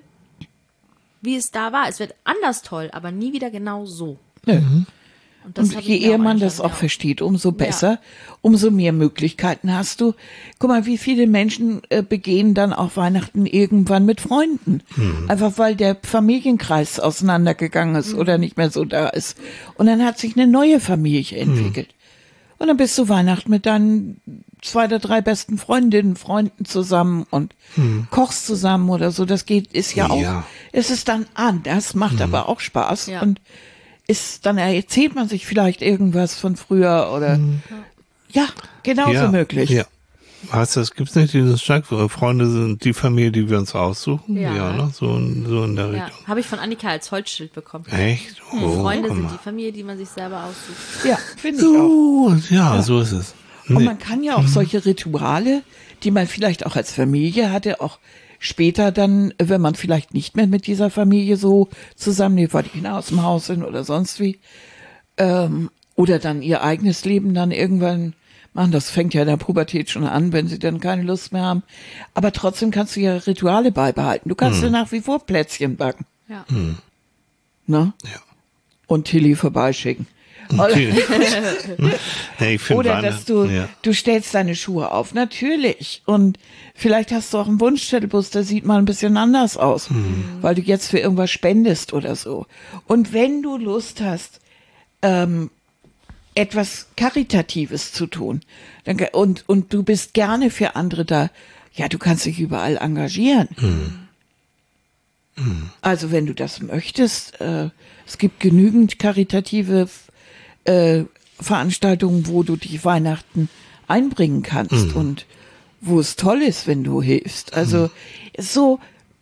wie es da war. Es wird anders toll, aber nie wieder genau so. Nö. Und, das Und hab ich je mir eher auch man eigentlich das schon, auch ja. versteht, umso besser, umso mehr Möglichkeiten hast du. Guck mal, wie viele Menschen äh, begehen dann auch Weihnachten irgendwann mit Freunden. Einfach weil der Familienkreis auseinandergegangen ist oder nicht mehr so da ist. Und dann hat sich eine neue Familie entwickelt. Und dann bist du Weihnachten mit deinen zwei oder drei besten Freundinnen, Freunden zusammen und kochst zusammen oder so. Das geht, ist ja auch, Ja. es ist dann anders, macht aber auch Spaß. Ja. Und ist, dann erzählt man sich vielleicht irgendwas von früher oder, ja, genauso ja, möglich. Ja. Heißt das, gibt's nicht dieses Stark, Freunde sind die Familie, die wir uns aussuchen? Ja. ne? So, in- so in der Ja, Richtung. habe ich von Annika als Holzschild bekommen. Echt? Oh, Freunde guck sind mal. die Familie, die man sich selber aussucht. Ja, finde ich auch. So, ja, so ist es. Und Nee. man kann ja auch solche Rituale, die man vielleicht auch als Familie hatte, auch später dann, wenn man vielleicht nicht mehr mit dieser Familie so zusammenlebt, weil die Kinder aus dem Haus sind oder sonst wie, ähm, oder dann ihr eigenes Leben dann irgendwann machen. Das fängt ja in der Pubertät schon an, wenn sie dann keine Lust mehr haben. Aber trotzdem kannst du ja Rituale beibehalten. Du kannst ja nach wie vor Plätzchen backen, Ja. ne? Ja. Und Tilly vorbeischicken. Okay. Nee, ich find Oder dass du, Weihnachten- ja. du stellst deine Schuhe auf, natürlich. Und vielleicht hast du auch einen Wunschzettelbus, der sieht mal ein bisschen anders aus, Mhm. weil du jetzt für irgendwas spendest oder so. Und wenn du Lust hast, ähm, etwas Karitatives zu tun, dann, ge- und, und du bist gerne für andere da, ja, du kannst dich überall engagieren. Also wenn du das möchtest, äh, es gibt genügend karitative äh, Veranstaltungen, wo du dich Weihnachten einbringen kannst und wo es toll ist, wenn du hilfst. Also so,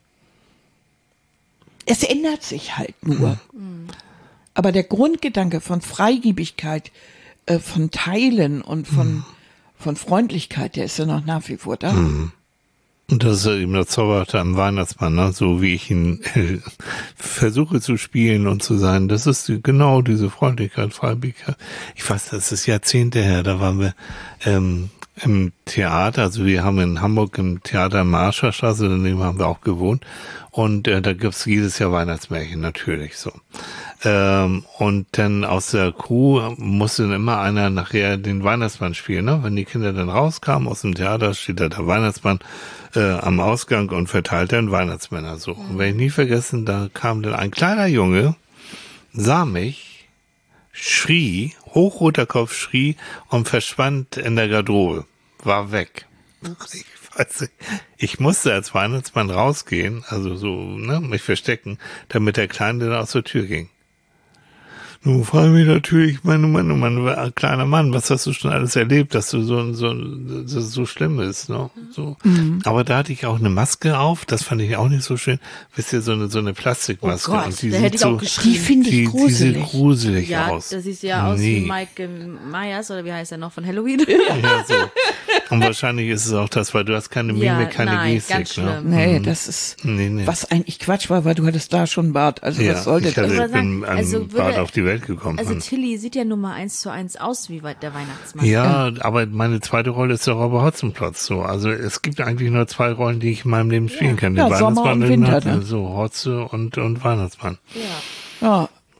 es ändert sich halt nur. Aber der Grundgedanke von Freigebigkeit, äh, von Teilen und von, von Freundlichkeit, der ist ja noch nach wie vor da. Und das ist ja eben das Zauberhafte am Weihnachtsmann, ne? So wie ich ihn äh, versuche zu spielen und zu sein. Das ist die, genau diese Freundlichkeit, Freigebigkeit. Ich weiß, das ist Jahrzehnte her, da waren wir ähm, im Theater, also wir haben in Hamburg im Theater Marscherstraße, daneben haben wir auch gewohnt. Und äh, da gibt's jedes Jahr Weihnachtsmärchen, natürlich so. Ähm, und dann aus der Crew musste dann immer einer nachher den Weihnachtsmann spielen, ne? Wenn die Kinder dann rauskamen aus dem Theater, steht da der Weihnachtsmann äh, am Ausgang und verteilt dann Weihnachtsmänner so. Und werde ich nie vergessen, da kam dann ein kleiner Junge, sah mich, schrie, hochroter Kopf schrie und verschwand in der Garderobe, war weg. Ich weiß nicht. Ich musste als Weihnachtsmann rausgehen, also so, ne, mich verstecken, damit der Kleine dann aus der Tür ging. Nun frage mich natürlich, mein Mann, mein kleiner Mann, was hast du schon alles erlebt, dass du so, so, dass es so schlimm ist, ne? So. Mhm. Aber da hatte ich auch eine Maske auf, das fand ich auch nicht so schön. Wisst ihr, so eine, so eine Plastikmaske. Oh Gott, und die da sieht hätte ich so, auch geschrien. Die finde ich die, die gruselig. sieht gruselig Ja, aus. das sieht ja aus Nee. wie Mike Myers, oder wie heißt er noch, von Halloween? Ja, so. Und wahrscheinlich ist es auch das, weil du hast keine Mimik, Ja, keine nein, Gestik. ganz ne? schlimm. Nee, das ist, Nee, nee. was eigentlich Quatsch war, weil du hattest da schon einen Bart. Also Ja, was sollte ich, hatte, das? ich bin an Also Bart würde- auf die Welt gekommen. Also Mann. Tilly sieht ja nun mal eins zu eins aus wie der Weihnachtsmann. Ja, aber meine zweite Rolle ist der Robert Hotzenplotz so. Also es gibt eigentlich nur zwei Rollen, die ich in meinem Leben spielen kann. Den Ja, Sommer und den Winter, Nacht- ne? So Hotze und, und Weihnachtsmann. Ja. Ja,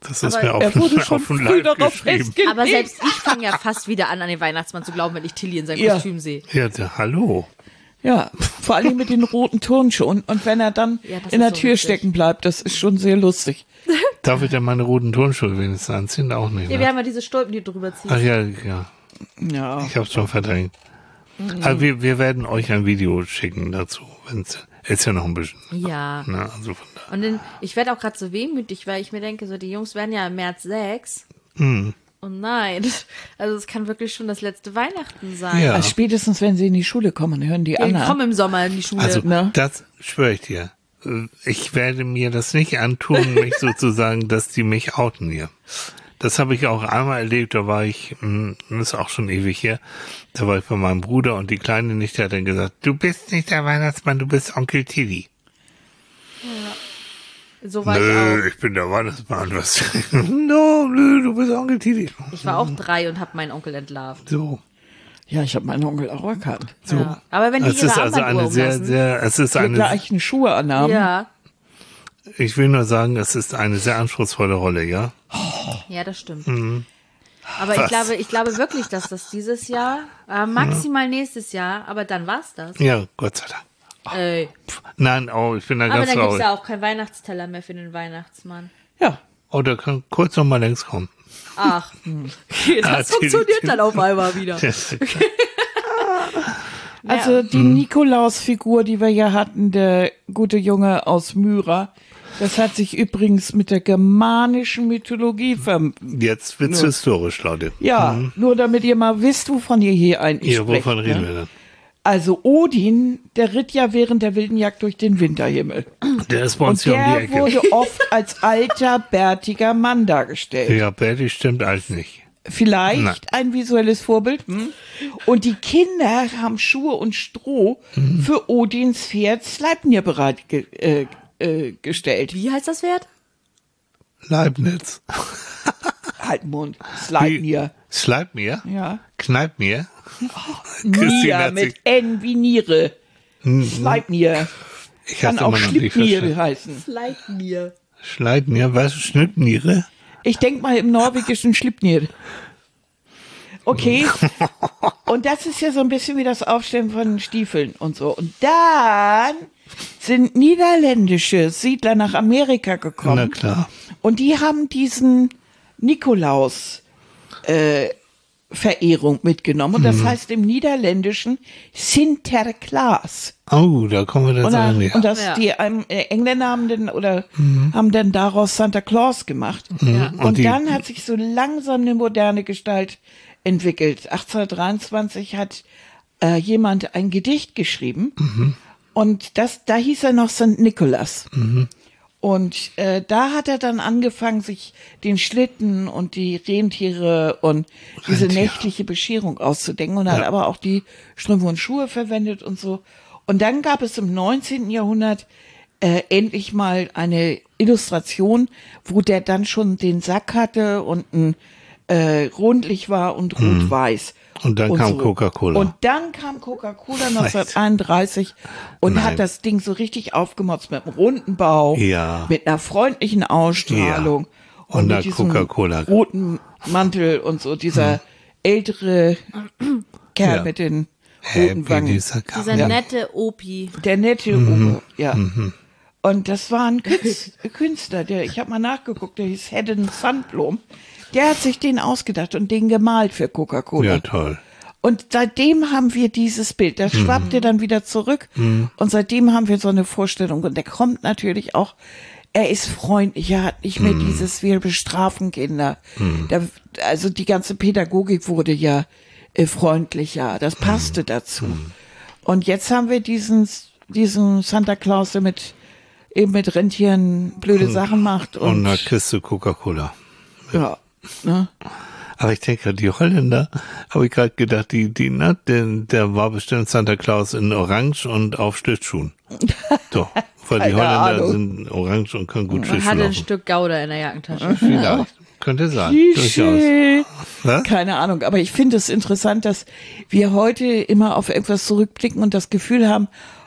Das ist Aber mir auf, Er wurde schon auf den früh Leib darauf geschrieben. festgelegt. Aber selbst ich fange ja fast wieder an, an den Weihnachtsmann zu glauben, wenn ich Tilly in seinem Ja. Kostüm sehe. Ja, der, hallo. Ja, vor allem mit den roten Turnschuhen. Und wenn er dann Ja, das in der ist so Tür witzig. stecken bleibt, das ist schon sehr lustig. Darf ich denn meine roten Turnschuhe wenigstens anziehen? Auch nicht, Ja, ne? wir haben ja diese Stolpen, die du drüber ziehst. Ach ja, ja. Ja. Ich hab's schon verdrängt. Mhm. Aber wir, wir werden euch ein Video schicken dazu. Wenn's, ist ja noch ein bisschen. Ja. Ne? Also von da. Und dann, ich werde auch gerade so wehmütig, weil ich mir denke, so die Jungs werden ja im März sechs. Mhm. Und nein, also es kann wirklich schon das letzte Weihnachten sein. Ja. Also spätestens, wenn sie in die Schule kommen, hören die Ja, die Anna. kommen im Sommer in die Schule. Also, Ne? das schwöre ich dir. Ich werde mir das nicht antun, mich sozusagen, dass die mich outen hier. Das habe ich auch einmal erlebt, da war ich, mh, das ist auch schon ewig her, da war ich bei meinem Bruder und die Kleine Nichte hat dann gesagt, du bist nicht der Weihnachtsmann, du bist Onkel Tilly. so war ich Nö, auch. ich bin der Weihnachtsmann, was? No, nö, du bist Onkel Tilly. Ich war auch drei und habe meinen Onkel entlarvt. So. Ja, ich habe meinen Onkel auch erkannt. So. Ja. Aber wenn die Es ihre ist also Armbanduhr eine sehr, umlassen. sehr, es ist Die eine, gleichen Schuhe anhaben. Ja, ich will nur sagen, es ist eine sehr anspruchsvolle Rolle, ja? ja, das stimmt. Mhm. Aber ich Was? glaube, ich glaube wirklich, dass das dieses Jahr, äh, maximal nächstes Jahr, aber dann war's das. Ja, Gott sei Dank. Ey. Nein, oh, ich bin da Aber ganz dann gibt's traurig. ja auch keinen Weihnachtsteller mehr für den Weihnachtsmann. Ja. Oh, der kann kurz noch mal längs kommen. Ach, Ah, das funktioniert dann auf einmal wieder. Also die Mhm. Nikolaus-Figur, die wir ja hatten, der gute Junge aus Myra, das hat sich übrigens mit der germanischen Mythologie ver... Jetzt wird's historisch, Leute. Ja, nur damit ihr mal wisst, wovon ihr hier eigentlich Ja, sprecht. wovon reden ne? wir denn? Also Odin, der ritt ja während der wilden Jagd durch den Winterhimmel. Der ist bei uns Und hier um die der Ecke. wurde oft als alter, bärtiger Mann dargestellt. Ja, Betty stimmt alt nicht. Vielleicht Nein. ein visuelles Vorbild. Hm? Und die Kinder haben Schuhe und Stroh Mhm. für Odins Pferd Sleipnir bereitgestellt. Äh, äh, gestellt. Wie heißt das Pferd? Leibniz. Halt Mund. Sleipnir. Schleib mir? Ja. Kneip mir? Christine Nier hat mit sich- N wie Niere. Sleipnir. Ich Kann hab's auch immer noch nicht Schlipnir verstanden. heißen. Leitmir. Schleid mir? Was? Schnittniere? Ich denk mal im norwegischen Schlipnir. Okay. Und das ist ja so ein bisschen wie das Aufstellen von Stiefeln und so. Und dann sind niederländische Siedler nach Amerika gekommen. Na klar. Und die haben diesen Nikolaus äh, Verehrung mitgenommen. Und das Mhm. heißt im Niederländischen Sinterklaas. Oh, da kommen wir Und, dazu dann, näher. und das, Ja. die ähm, äh, Engländer haben dann, oder Mhm. haben dann daraus Santa Claus gemacht. Ja. Und, Und die- dann hat sich so langsam eine moderne Gestalt entwickelt. achtzehnhundertdreiundzwanzig hat äh, jemand ein Gedicht geschrieben. Mhm. Und das, da hieß er noch Sankt Nikolaus. Und äh, da hat er dann angefangen, sich den Schlitten und die Rentiere und diese Rentiere. nächtliche Bescherung auszudenken und hat aber auch die Strümpfe und Schuhe verwendet und so. Und dann gab es im neunzehnten Jahrhundert äh, endlich mal eine Illustration, wo der dann schon den Sack hatte und ein äh, rundlich war und rot-weiß. Und dann kam Coca-Cola. Und dann kam Coca-Cola neunzehnhunderteinunddreißig und Nein. hat das Ding so richtig aufgemotzt mit einem runden Bauch, Ja. mit einer freundlichen Ausstrahlung Ja. Und einer mit diesem Coca-Cola. roten Mantel und so. Dieser ältere Kerl Ja. mit den roten Happy Wangen. dieser Dieser Kampf. nette Opi. Der nette Mhm. Uwe, ja. Und das war ein Künz- Künstler, der, ich habe mal nachgeguckt, der hieß Hedden Sandblom. Der hat sich den ausgedacht und den gemalt für Coca-Cola. Ja, toll. Und seitdem haben wir dieses Bild. Das schwappte dann wieder zurück. Und seitdem haben wir so eine Vorstellung. Und der kommt natürlich auch, er ist freundlich, er hat nicht mehr dieses, wir bestrafen Kinder. Da, also die ganze Pädagogik wurde ja äh, freundlicher. Das passte dazu. Und jetzt haben wir diesen, diesen Santa Claus, der mit, eben mit Rentieren blöde Sachen macht. Und Und, eine Kiste Coca-Cola. ja, ne? Aber ich denke, die Holländer, habe ich gerade gedacht, die, die, ne, der, der war bestimmt Santa Claus in Orange und auf Schlittschuhen. Doch, weil die Keine Holländer Ahnung. sind orange und können gut Man Schlittschuh hatte ein laufen. Stück Gouda in der Jackentasche. Vielleicht. Könnte sein. Durchaus. Klischee. Was? Keine Ahnung, aber ich finde es interessant, dass wir heute immer auf etwas zurückblicken und das Gefühl haben,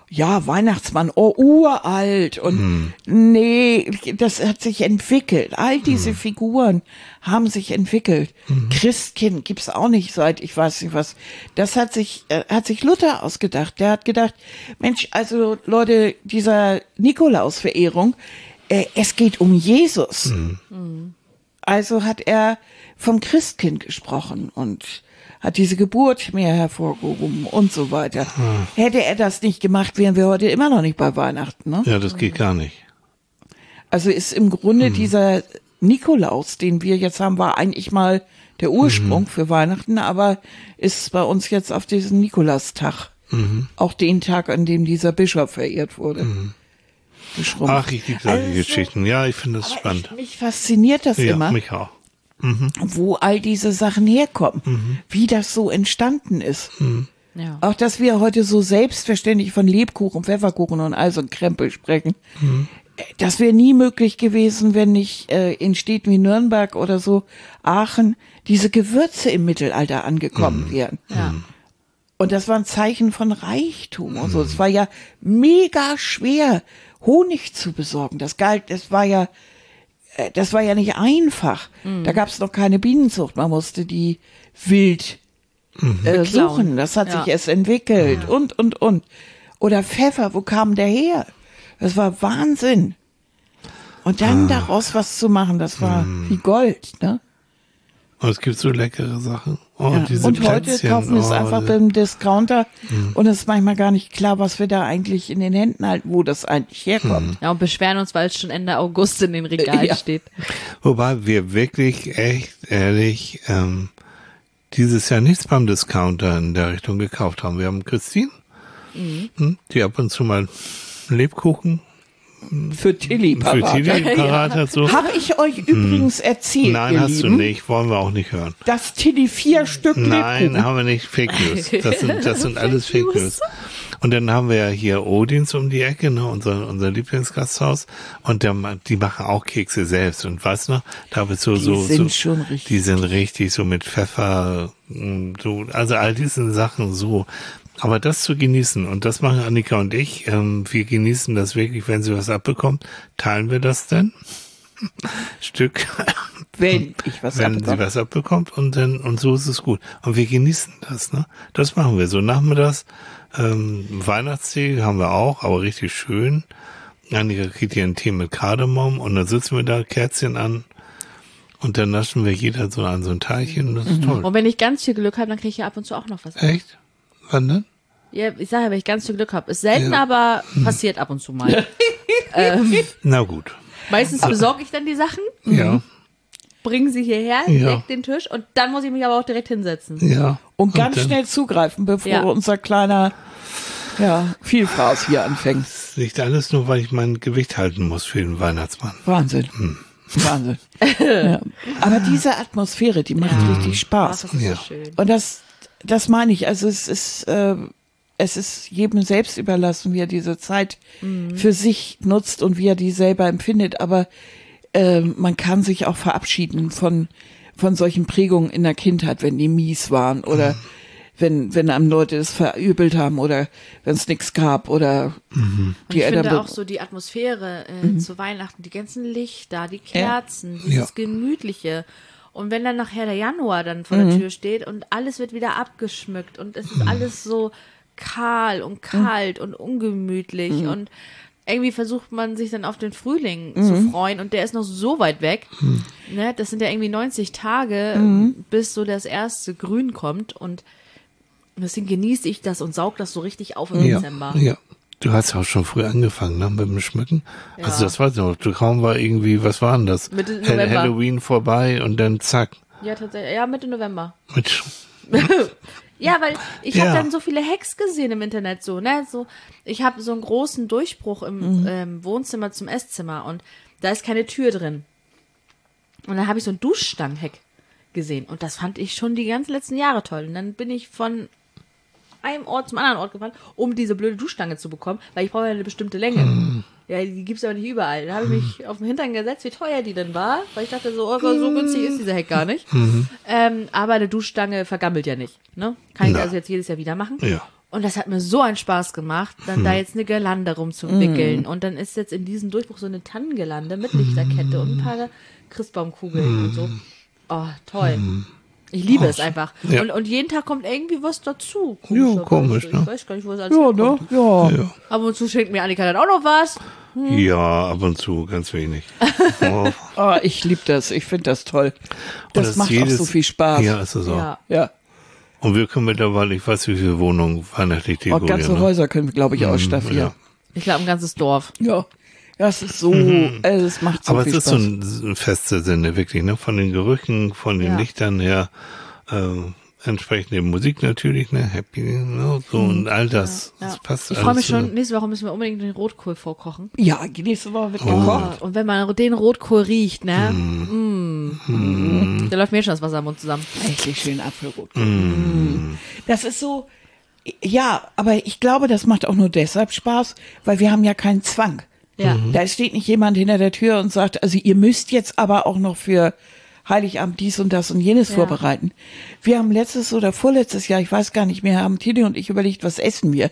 ja, Weihnachtsmann, oh, uralt und Hm. nee, das hat sich entwickelt. All diese Figuren haben sich entwickelt. Christkind gibt's auch nicht seit, ich weiß nicht was. Das hat sich, äh, hat sich Luther ausgedacht. Der hat gedacht, Mensch, also Leute, dieser Nikolaus-Verehrung, äh, es geht um Jesus. Also hat er vom Christkind gesprochen und hat diese Geburt mehr hervorgehoben und so weiter. Hätte er das nicht gemacht, wären wir heute immer noch nicht bei Weihnachten. Ne? Ja, das geht gar nicht. Also ist im Grunde dieser Nikolaus, den wir jetzt haben, war eigentlich mal der Ursprung für Weihnachten, aber ist bei uns jetzt auf diesen Nikolaustag. Auch den Tag, an dem dieser Bischof verehrt wurde. Geschrumpft. Ach, ich liebe solche Also, Geschichten. Ja, ich finde das aber spannend. Ich, mich fasziniert das Ja, immer, mich auch. wo all diese Sachen herkommen, wie das so entstanden ist. Ja. Auch, dass wir heute so selbstverständlich von Lebkuchen, Pfefferkuchen und all so ein Krempel sprechen. Äh, Das wäre nie möglich gewesen, wenn nicht äh, in Städten wie Nürnberg oder so, Aachen, diese Gewürze im Mittelalter angekommen wären. Ja. Und das war ein Zeichen von Reichtum und so. Es war ja mega schwer, Honig zu besorgen. Das galt, das war ja, äh, das war ja nicht einfach. Da gab es noch keine Bienenzucht. Man musste die wild äh, suchen. Das hat Ja. sich erst entwickelt und, und, und. Oder Pfeffer, wo kam der her? Das war Wahnsinn. Und dann daraus was zu machen, das war wie Gold, ne? Und es gibt so leckere Sachen. Oh, Ja. diese Und heute Plätzchen. kaufen wir es oh, einfach diese- beim Discounter und es ist manchmal gar nicht klar, was wir da eigentlich in den Händen halten, wo das eigentlich herkommt. Ja, und beschweren uns, weil es schon Ende August in den Regalen Ja. steht. Wobei wir wirklich, echt ehrlich, ähm, dieses Jahr nichts beim Discounter in der Richtung gekauft haben. Wir haben Christine, hm, die ab und zu mal Lebkuchen Für Tilly für parat. Tilly parat hat. So. Habe ich euch übrigens erzählt, Nein, ihr hast Lieben, du nicht. Wollen wir auch nicht hören. dass Tilly vier Stück Nein, Lebkuchen. haben wir nicht. Fake News. Das sind, das sind alles Fake News. Und dann haben wir ja hier Odins um die Ecke, ne, unser, unser Lieblingsgasthaus. Und der, ma- die machen auch Kekse selbst. Und weißt du, da wird so, Die so, sind so, schon richtig. die sind richtig so mit Pfeffer, mh, so, also all diesen Sachen so. Aber das zu genießen, und das machen Annika und ich, ähm, wir genießen das wirklich, wenn sie was abbekommt. Teilen wir das denn? Stück, Wenn ich was wenn sie abbekomme. was abbekommt, und dann, und so ist es gut. Und wir genießen das, ne? Das machen wir so. Nachmittags, ähm, Weihnachtstee haben wir auch, aber richtig schön. Annika kriegt hier einen Tee mit Kardamom, und dann sitzen wir da, Kerzchen an, und dann naschen wir jeder so an so ein Teilchen, und das ist toll. Und wenn ich ganz viel Glück habe, dann kriege ich ja ab und zu auch noch was. Echt? Wann denn? Ja, ich sage ja, wenn ich ganz viel Glück habe. Ist selten, Ja. aber passiert ab und zu mal. ähm, Na gut. meistens besorge ich dann die Sachen, Ja, bringe sie hierher, Ja. deck den Tisch und dann muss ich mich aber auch direkt hinsetzen. ja. Und ganz dann schnell zugreifen, bevor Ja. unser kleiner ja, Vielfraß hier anfängt. Das liegt alles nur, weil ich mein Gewicht halten muss für den Weihnachtsmann. Wahnsinn. Wahnsinn. ja. Aber diese Atmosphäre, die macht richtig Ach, Spaß. das ist Ja. so schön. Und das, das meine ich. Also es ist, äh, es ist jedem selbst überlassen, wie er diese Zeit für sich nutzt und wie er die selber empfindet. Aber äh, man kann sich auch verabschieden von von solchen Prägungen in der Kindheit, wenn die mies waren oder wenn wenn einem Leute es verübelt haben oder wenn es nichts gab oder die Und ich Eltern. finde be- auch so die Atmosphäre äh, zu Weihnachten, die ganzen Lichter, die Kerzen, dieses Ja. Gemütliche. Und wenn dann nachher der Januar dann vor der Tür steht und alles wird wieder abgeschmückt und es ist alles so kahl und kalt und ungemütlich und irgendwie versucht man sich dann auf den Frühling zu freuen und der ist noch so weit weg. Ne? Das sind ja irgendwie neunzig Tage, bis so das erste Grün kommt und deswegen genieße ich das und saug das so richtig auf im Ja, Dezember. ja. Du hast ja auch schon früh angefangen, ne, mit dem Schmücken. Also das weiß ich noch. Du kaum war irgendwie, was war denn das? Mitte Hall- November. Halloween vorbei und dann zack. Ja, tatsächlich. Ja, Mitte November. Mit Ja, weil ich Ja. habe dann so viele Hacks gesehen im Internet, so, ne? So, ich habe so einen großen Durchbruch im ähm, Wohnzimmer zum Esszimmer und da ist keine Tür drin. Und dann habe ich so einen Duschstangen-Hack gesehen. Und das fand ich schon die ganzen letzten Jahre toll. Und dann bin ich von einem Ort zum anderen Ort gefahren, um diese blöde Duschstange zu bekommen, weil ich brauche ja eine bestimmte Länge. Ja, die gibt's aber nicht überall. Da habe ich mich auf den Hintern gesetzt, wie teuer die denn war, weil ich dachte so, oh, so günstig ist dieser Hack gar nicht. Ähm, aber eine Duschstange vergammelt ja nicht. Ne? Kann ich Na. also jetzt jedes Jahr wieder machen. Ja. Und das hat mir so einen Spaß gemacht, dann Hm. da jetzt eine Girlande rumzuwickeln. Und dann ist jetzt in diesem Durchbruch so eine Tannengirlande mit Lichterkette und ein paar Christbaumkugeln und so. Oh, toll. Ich liebe es einfach. Ja. Und, und jeden Tag kommt irgendwie was dazu. Ja, komischerweise. komisch, ne? Ich weiß gar nicht, wo es alles Ja, ne? herkommt. Ja. Ja. Ab und zu schenkt mir Annika dann auch noch was. Ja, ab und zu, ganz wenig. Oh, Oh, ich liebe das. Ich finde das toll. Das, das macht jedes- auch so viel Spaß. Ja, ist es auch. Ja. Ja. Und wir können mittlerweile, ich weiß nicht, wie viele Wohnungen weihnachtlich Auch dekorieren. ganze ne? Häuser können wir, glaube ich, ausstaffieren. ja. Ich glaube, ein ganzes Dorf. Ja. Ja, es ist so, also es macht so Aber viel es ist Spaß. so ein, ein fester Sinne, wirklich, ne? Von den Gerüchen, von den Ja. Lichtern her, äh, entsprechende Musik natürlich, ne? Happy, ne? So und all das. Ja. Das passt Ich freue mich alles schon, nächste Woche müssen wir unbedingt den Rotkohl vorkochen. Ja, nächste Woche wird Oh. gekocht. Und wenn man den Rotkohl riecht, ne? Mm. Da läuft mir schon das Wasser im Mund zusammen. Richtig schön Apfelrot. Mm. Das ist so, ja, aber ich glaube, das macht auch nur deshalb Spaß, weil wir haben ja keinen Zwang. Ja. Da steht nicht jemand hinter der Tür und sagt, also ihr müsst jetzt aber auch noch für Heiligabend dies und das und jenes Ja. vorbereiten. Wir haben letztes oder vorletztes Jahr, ich weiß gar nicht mehr, haben Tilly und ich überlegt, was essen wir.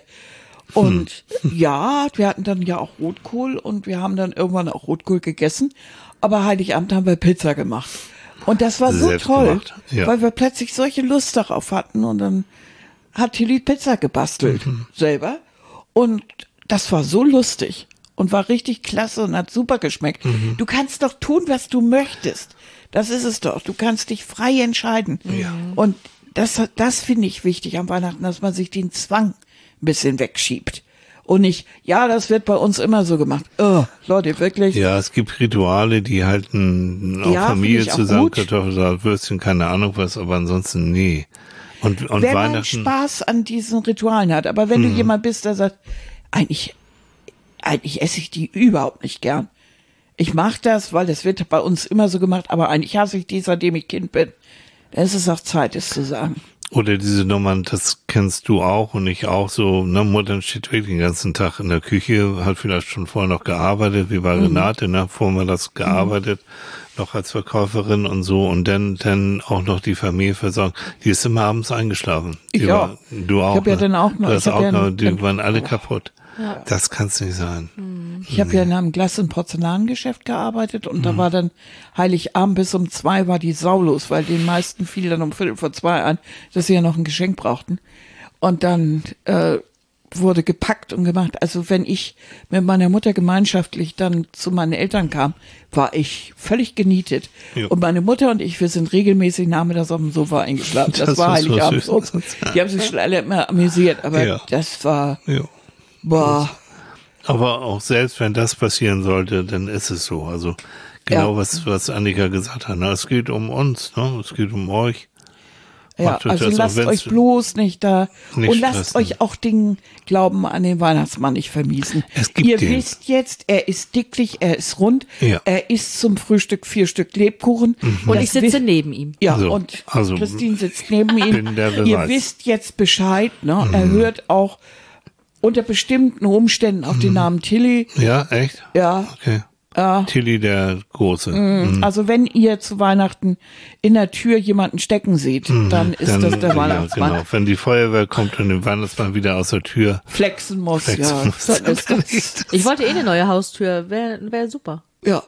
Und ja, wir hatten dann ja auch Rotkohl und wir haben dann irgendwann auch Rotkohl gegessen. Aber Heiligabend haben wir Pizza gemacht. Und das war so Selbst toll, gemacht, ja. weil wir plötzlich solche Lust darauf hatten und dann hat Tilly Pizza gebastelt Mhm. selber. Und das war so lustig und war richtig klasse und hat super geschmeckt. Mhm. Du kannst doch tun, was du möchtest. Das ist es doch. Du kannst dich frei entscheiden. Und das, das finde ich wichtig am Weihnachten, dass man sich den Zwang ein bisschen wegschiebt. Und nicht, ja, das wird bei uns immer so gemacht. Oh, Leute, wirklich. Ja, es gibt Rituale, die halten auch Ja, Familie finde ich auch zusammen, gut. Kartoffelsalat, Würstchen, keine Ahnung was, aber ansonsten nee. Und, und wenn man Weihnachten, Spaß an diesen Ritualen hat. Aber wenn du jemand bist, der sagt, eigentlich, eigentlich esse ich die überhaupt nicht gern. Ich mache das, weil das wird bei uns immer so gemacht, aber eigentlich hasse ich die, seitdem ich Kind bin. Dann ist es auch Zeit, es zu sagen. oder diese Nummern, das kennst du auch und ich auch so, ne, Mutter steht wirklich den ganzen Tag in der Küche, hat vielleicht schon vorher noch gearbeitet, wie bei Renate, ne, vorher mal das gearbeitet, noch als Verkäuferin und so und dann, dann auch noch die Familie versorgt. Die ist immer abends eingeschlafen. Die Ich war, auch. Du auch. Ich hab ja ne? dann auch noch- Du hast ich hab auch ja noch, dann- die waren alle kaputt. Das kann's nicht sein. Ich habe ja in einem Glas- und Porzellangeschäft gearbeitet und da war dann Heiligabend bis um zwei war die saulos, weil den meisten fiel dann um Viertel vor zwei ein, dass sie ja noch ein Geschenk brauchten. Und dann äh, wurde gepackt und gemacht. Also wenn ich mit meiner Mutter gemeinschaftlich dann zu meinen Eltern kam, war ich völlig genietet. Jo. Und meine Mutter und ich, wir sind regelmäßig nachmittags auf dem Sofa eingeschlafen. Das, Das war ist so Heiligabend. süß. So. Die haben sich schon alle immer amüsiert, aber Ja. das war, Ja. boah. Aber auch selbst wenn das passieren sollte, dann ist es so. Also genau Ja. was, was Annika gesagt hat. Ne? Es geht um uns, ne? Es geht um euch. Ja, Macht euch also das, auch lasst wenn's euch bloß nicht da nicht und lasst stressen. euch auch den Glauben an den Weihnachtsmann nicht vermiesen. Es gibt Ihr den. wisst jetzt, er ist dicklich, er ist rund, Ja. er isst zum Frühstück vier Stück Lebkuchen. Und Das ich sitze wi- neben ihm. Ja, So, und also, Christine sitzt neben ihm. bin der Ihr Beweis. wisst jetzt Bescheid, ne? Mhm. Er hört auch unter bestimmten Umständen auf Mhm. den Namen Tilly. Ja, echt? Ja, Okay. ja. Tilly der Große. Mhm. Also wenn ihr zu Weihnachten in der Tür jemanden stecken seht, dann ist Dann- das der ja, Weihnachtsmann. Genau. Wenn die Feuerwehr kommt und den Weihnachtsmann wieder aus der Tür Flexen muss, flexen ja. muss, Dann dann ist das, Ich wollte eh eine neue Haustür. Wäre wär super. ja.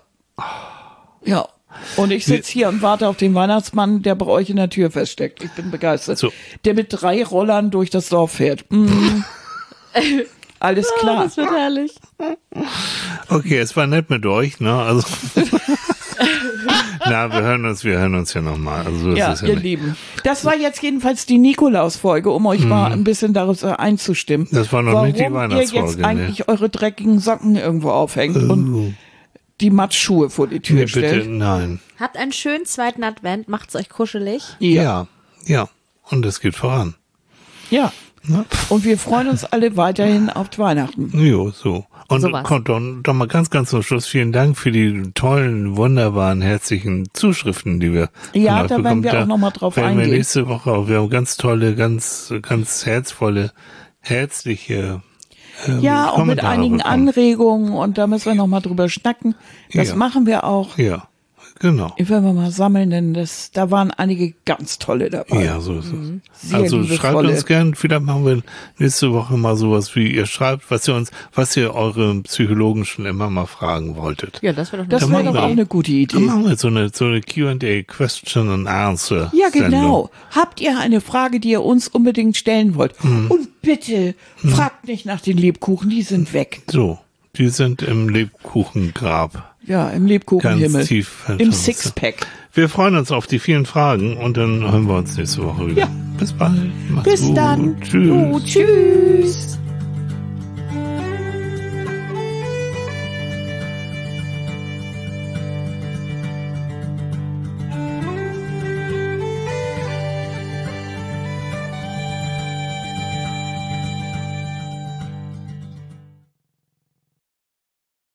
Ja. Und ich sitze hier und warte auf den Weihnachtsmann, der bei euch in der Tür feststeckt. Ich bin begeistert. So. Der mit drei Rollern durch das Dorf fährt. Mm. Alles klar. Das wird herrlich. Okay, es war nett mit euch, ne? Also na, wir hören uns, wir hören uns ja nochmal. Also so ist Ja, es ja ihr nicht. Lieben. Das war jetzt jedenfalls die Nikolaus-Folge, um euch mal ein bisschen daraus äh, einzustimmen. Das war noch warum nicht die ihr Weihnachtsfolge, jetzt ne? eigentlich eure dreckigen Socken irgendwo aufhängt und die Matschschuhe vor die Tür Nee, bitte, stellt. nein. Habt einen schönen zweiten Advent. Macht's euch kuschelig. Ja. Ja, ja. Und es geht voran. Ja. Ne? Und wir freuen uns alle weiterhin auf Weihnachten. Jo, so. Und Sowas. kommt doch, doch mal ganz, ganz zum Schluss vielen Dank für die tollen, wunderbaren, herzlichen Zuschriften, die wir Ja, von euch da werden bekommen. wir auch noch mal drauf werden wir eingehen. nächste Woche auch. Wir haben ganz tolle, ganz, ganz herzvolle, herzliche ähm, Ja, auch mit Kommentare einigen bekommen. Anregungen und da müssen wir noch mal drüber schnacken. Das Ja. machen wir auch. Ja, Genau. Die werden wir mal sammeln, denn das, da waren einige ganz tolle dabei. Ja, so ist es. Mhm. Sehr Also liebevolle. schreibt uns gern, vielleicht machen wir nächste Woche mal sowas, wie ihr schreibt, was ihr uns, was ihr eure Psychologen schon immer mal fragen wolltet. Ja, das wäre doch Das Dann wäre machen doch wir- auch eine gute Dann Idee. machen wir so eine, so eine Q and A, Question and Answer. Ja, genau. Sendung. Habt ihr eine Frage, die ihr uns unbedingt stellen wollt? Und bitte fragt nicht nach den Lebkuchen, die sind weg. So, die sind im Lebkuchengrab. Ja, im Lebkuchenhimmel. Ganz tief. Im Sixpack. Wir freuen uns auf die vielen Fragen und dann hören wir uns nächste Woche wieder. Ja. Bis bald. Macht's Bis gut. dann. Tschüss. Oh, tschüss.